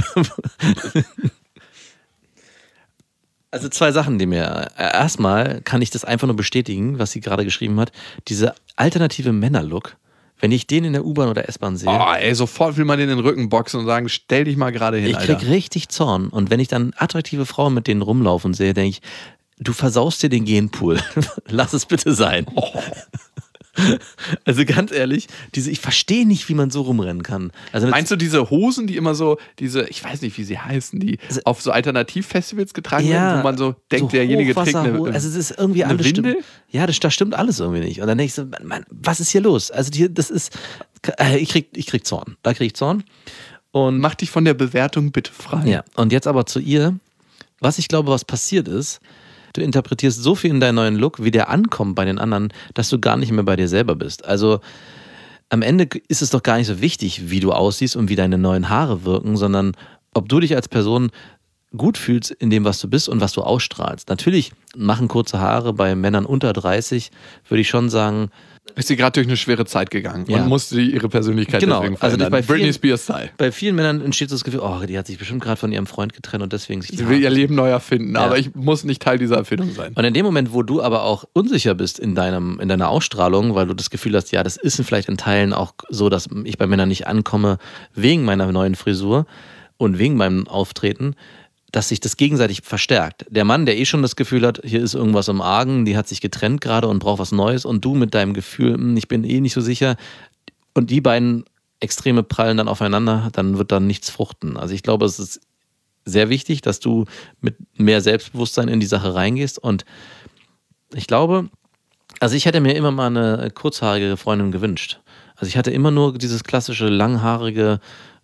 Also zwei Sachen, die mir... Erstmal kann ich das einfach nur bestätigen, was sie gerade geschrieben hat. Diese alternative Männerlook. Wenn ich den in der U-Bahn oder S-Bahn sehe... Oh, ey, sofort will man den in den Rücken boxen und sagen, stell dich mal gerade hin, Ich krieg Alter. richtig Zorn. Und wenn ich dann attraktive Frauen mit denen rumlaufen sehe, denke ich, du versaust dir den Genpool. Lass es bitte sein. Oh. Also ganz ehrlich, diese, ich verstehe nicht, wie man so rumrennen kann. Also Meinst du diese Hosen, die immer so, diese, ich weiß nicht, wie sie heißen, die also, auf so Alternativfestivals getragen ja, werden, wo man so denkt, so derjenige trägt eine, also es ist irgendwie eine alles Windel? Stimmt, ja, das, das stimmt alles irgendwie nicht. Und dann denke ich so, Mann, was ist hier los? Also die, das ist, ich krieg, ich krieg Zorn. Da krieg ich Zorn. Und mach dich von der Bewertung bitte frei. Ja, und jetzt aber zu ihr. Was ich glaube, was passiert ist, du interpretierst so viel in deinen neuen Look, wie der ankommt bei den anderen, dass du gar nicht mehr bei dir selber bist. Also am Ende ist es doch gar nicht so wichtig, wie du aussiehst und wie deine neuen Haare wirken, sondern ob du dich als Person gut fühlst in dem, was du bist und was du ausstrahlst. Natürlich machen kurze Haare bei Männern unter dreißig, würde ich schon sagen... Ist sie gerade durch eine schwere Zeit gegangen ja. und musste ihre Persönlichkeit genau. deswegen verändern. Also bei vielen, Britney Spears-Style. Bei vielen Männern entsteht das Gefühl, oh, die hat sich bestimmt gerade von ihrem Freund getrennt und deswegen sich die Sie will ihr Leben neu erfinden, ja. aber ich muss nicht Teil dieser Erfindung sein. Und in dem Moment, wo du aber auch unsicher bist in, deinem, in deiner Ausstrahlung, weil du das Gefühl hast, ja, das ist vielleicht in Teilen auch so, dass ich bei Männern nicht ankomme wegen meiner neuen Frisur und wegen meinem Auftreten, dass sich das gegenseitig verstärkt. Der Mann, der eh schon das Gefühl hat, hier ist irgendwas im Argen, die hat sich getrennt gerade und braucht was Neues und du mit deinem Gefühl, ich bin eh nicht so sicher und die beiden Extreme prallen dann aufeinander, dann wird dann nichts fruchten. Also ich glaube, es ist sehr wichtig, dass du mit mehr Selbstbewusstsein in die Sache reingehst und ich glaube, also ich hätte mir immer mal eine kurzhaarige Freundin gewünscht. Also ich hatte immer nur dieses klassische langhaarige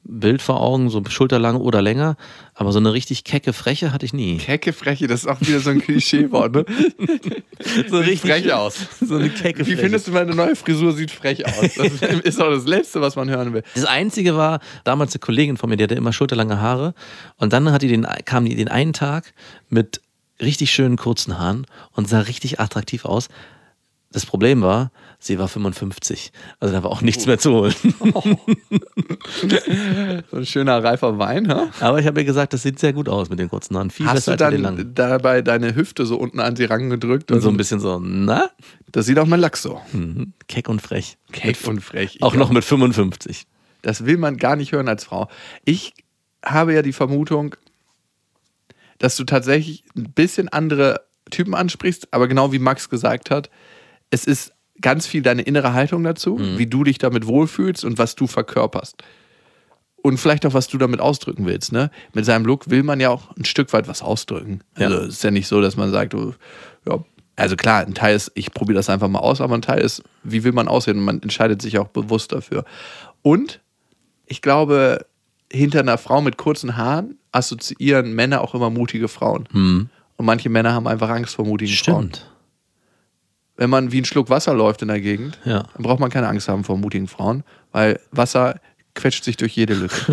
Bild vor Augen, so schulterlang oder länger, aber so eine richtig kecke Freche hatte ich nie. Kecke Freche, das ist auch wieder so ein Klischeewort, ne? So richtig frech aus. So eine kecke Wie Freche. findest du, meine neue Frisur sieht frech aus? Das ist auch das Letzte, was man hören will. Das Einzige war, damals eine Kollegin von mir, die hatte immer schulterlange Haare und dann hat die den, kam die den einen Tag mit richtig schönen kurzen Haaren und sah richtig attraktiv aus. Das Problem war, sie war fünfundfünfzig. Also da war auch nichts mehr zu holen. Oh. So ein schöner, reifer Wein, ha? Aber ich habe ihr gesagt, das sieht sehr gut aus mit den kurzen Haaren. Viel Hast besser du als mit den langen. dann dabei deine Hüfte so unten an sie rangedrückt? Und so ein bisschen so, na? Das sieht auch mein Lachs so. Mhm. Keck und frech. Keck und frech. Auch noch mit fünfundfünfzig. Das will man gar nicht hören als Frau. Ich habe ja die Vermutung, dass du tatsächlich ein bisschen andere Typen ansprichst, aber genau wie Max gesagt hat, es ist ganz viel deine innere Haltung dazu, mhm. wie du dich damit wohlfühlst und was du verkörperst. Und vielleicht auch, was du damit ausdrücken willst. Ne? Mit seinem Look will man ja auch ein Stück weit was ausdrücken. Also es ist ja nicht so, dass man sagt, oh, ja, also klar, ein Teil ist, ich probiere das einfach mal aus, aber ein Teil ist, wie will man aussehen? Und man entscheidet sich auch bewusst dafür. Und ich glaube, hinter einer Frau mit kurzen Haaren assoziieren Männer auch immer mutige Frauen. Mhm. Und manche Männer haben einfach Angst vor mutigen Frauen. Stimmt. Wenn man wie ein Schluck Wasser läuft in der Gegend, ja. dann braucht man keine Angst haben vor mutigen Frauen, weil Wasser quetscht sich durch jede Lücke.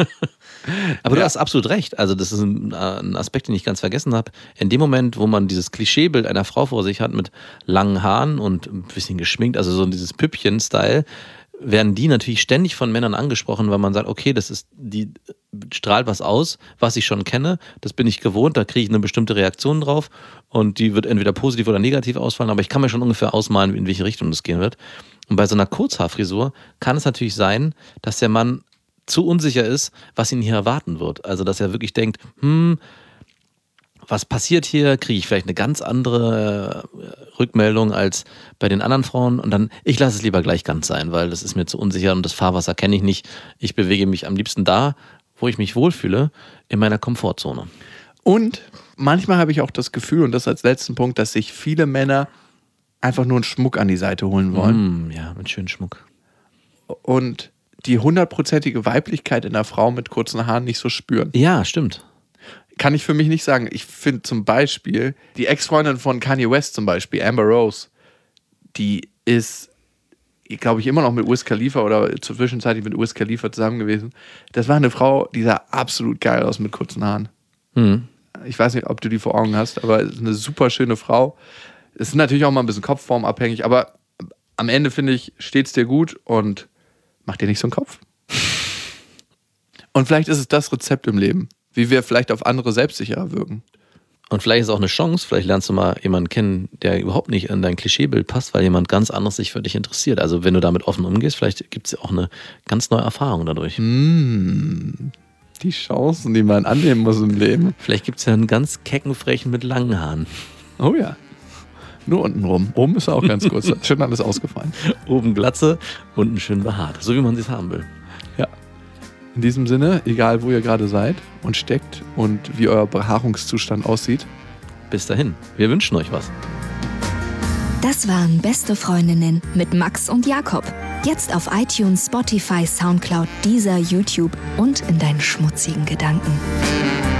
Aber ja. du hast absolut recht. Also das ist ein, ein Aspekt, den ich ganz vergessen habe. In dem Moment, wo man dieses Klischeebild einer Frau vor sich hat mit langen Haaren und ein bisschen geschminkt, also so dieses Püppchen-Style, werden die natürlich ständig von Männern angesprochen, weil man sagt, okay, das ist, die strahlt was aus, was ich schon kenne, das bin ich gewohnt, da kriege ich eine bestimmte Reaktion drauf und die wird entweder positiv oder negativ ausfallen, aber ich kann mir schon ungefähr ausmalen, in welche Richtung das gehen wird. Und bei so einer Kurzhaarfrisur kann es natürlich sein, dass der Mann zu unsicher ist, was ihn hier erwarten wird. Also, dass er wirklich denkt, hm, was passiert hier? Kriege ich vielleicht eine ganz andere äh, Rückmeldung als bei den anderen Frauen? Und dann, ich lasse es lieber gleich ganz sein, weil das ist mir zu unsicher und das Fahrwasser kenne ich nicht. Ich bewege mich am liebsten da, wo ich mich wohlfühle, in meiner Komfortzone. Und manchmal habe ich auch das Gefühl, und das als letzten Punkt, dass sich viele Männer einfach nur einen Schmuck an die Seite holen wollen. Mm, ja, mit schönem Schmuck. Und die hundertprozentige Weiblichkeit in einer Frau mit kurzen Haaren nicht so spüren. Ja, stimmt. Kann ich für mich nicht sagen. Ich finde zum Beispiel, die Ex-Freundin von Kanye West zum Beispiel, Amber Rose, die ist, glaube ich, immer noch mit Wiz Khalifa oder zur Zwischenzeit mit Wiz Khalifa zusammen gewesen. Das war eine Frau, die sah absolut geil aus mit kurzen Haaren. Mhm. Ich weiß nicht, ob du die vor Augen hast, aber es ist eine super schöne Frau. Es ist natürlich auch mal ein bisschen kopfformabhängig, aber am Ende, finde ich, steht's dir gut und mach dir nicht so einen Kopf. Und vielleicht ist es das Rezept im Leben, wie wir vielleicht auf andere selbstsicherer wirken. Und vielleicht ist es auch eine Chance, vielleicht lernst du mal jemanden kennen, der überhaupt nicht in dein Klischeebild passt, weil jemand ganz anderes sich für dich interessiert. Also wenn du damit offen umgehst, vielleicht gibt es auch eine ganz neue Erfahrung dadurch. Mm, die Chancen, die man annehmen muss im Leben. Vielleicht gibt es ja einen ganz kecken Frechen mit langen Haaren. Oh ja. Nur unten rum. Oben ist er auch ganz kurz. Schön alles ausgefallen. Oben Glatze, unten schön behaart. So wie man es haben will. Ja. In diesem Sinne, egal wo ihr gerade seid und steckt und wie euer Behaarungszustand aussieht. Bis dahin, wir wünschen euch was. Das waren Beste Freundinnen mit Max und Jakob. Jetzt auf iTunes, Spotify, Soundcloud, Deezer, YouTube und in deinen schmutzigen Gedanken.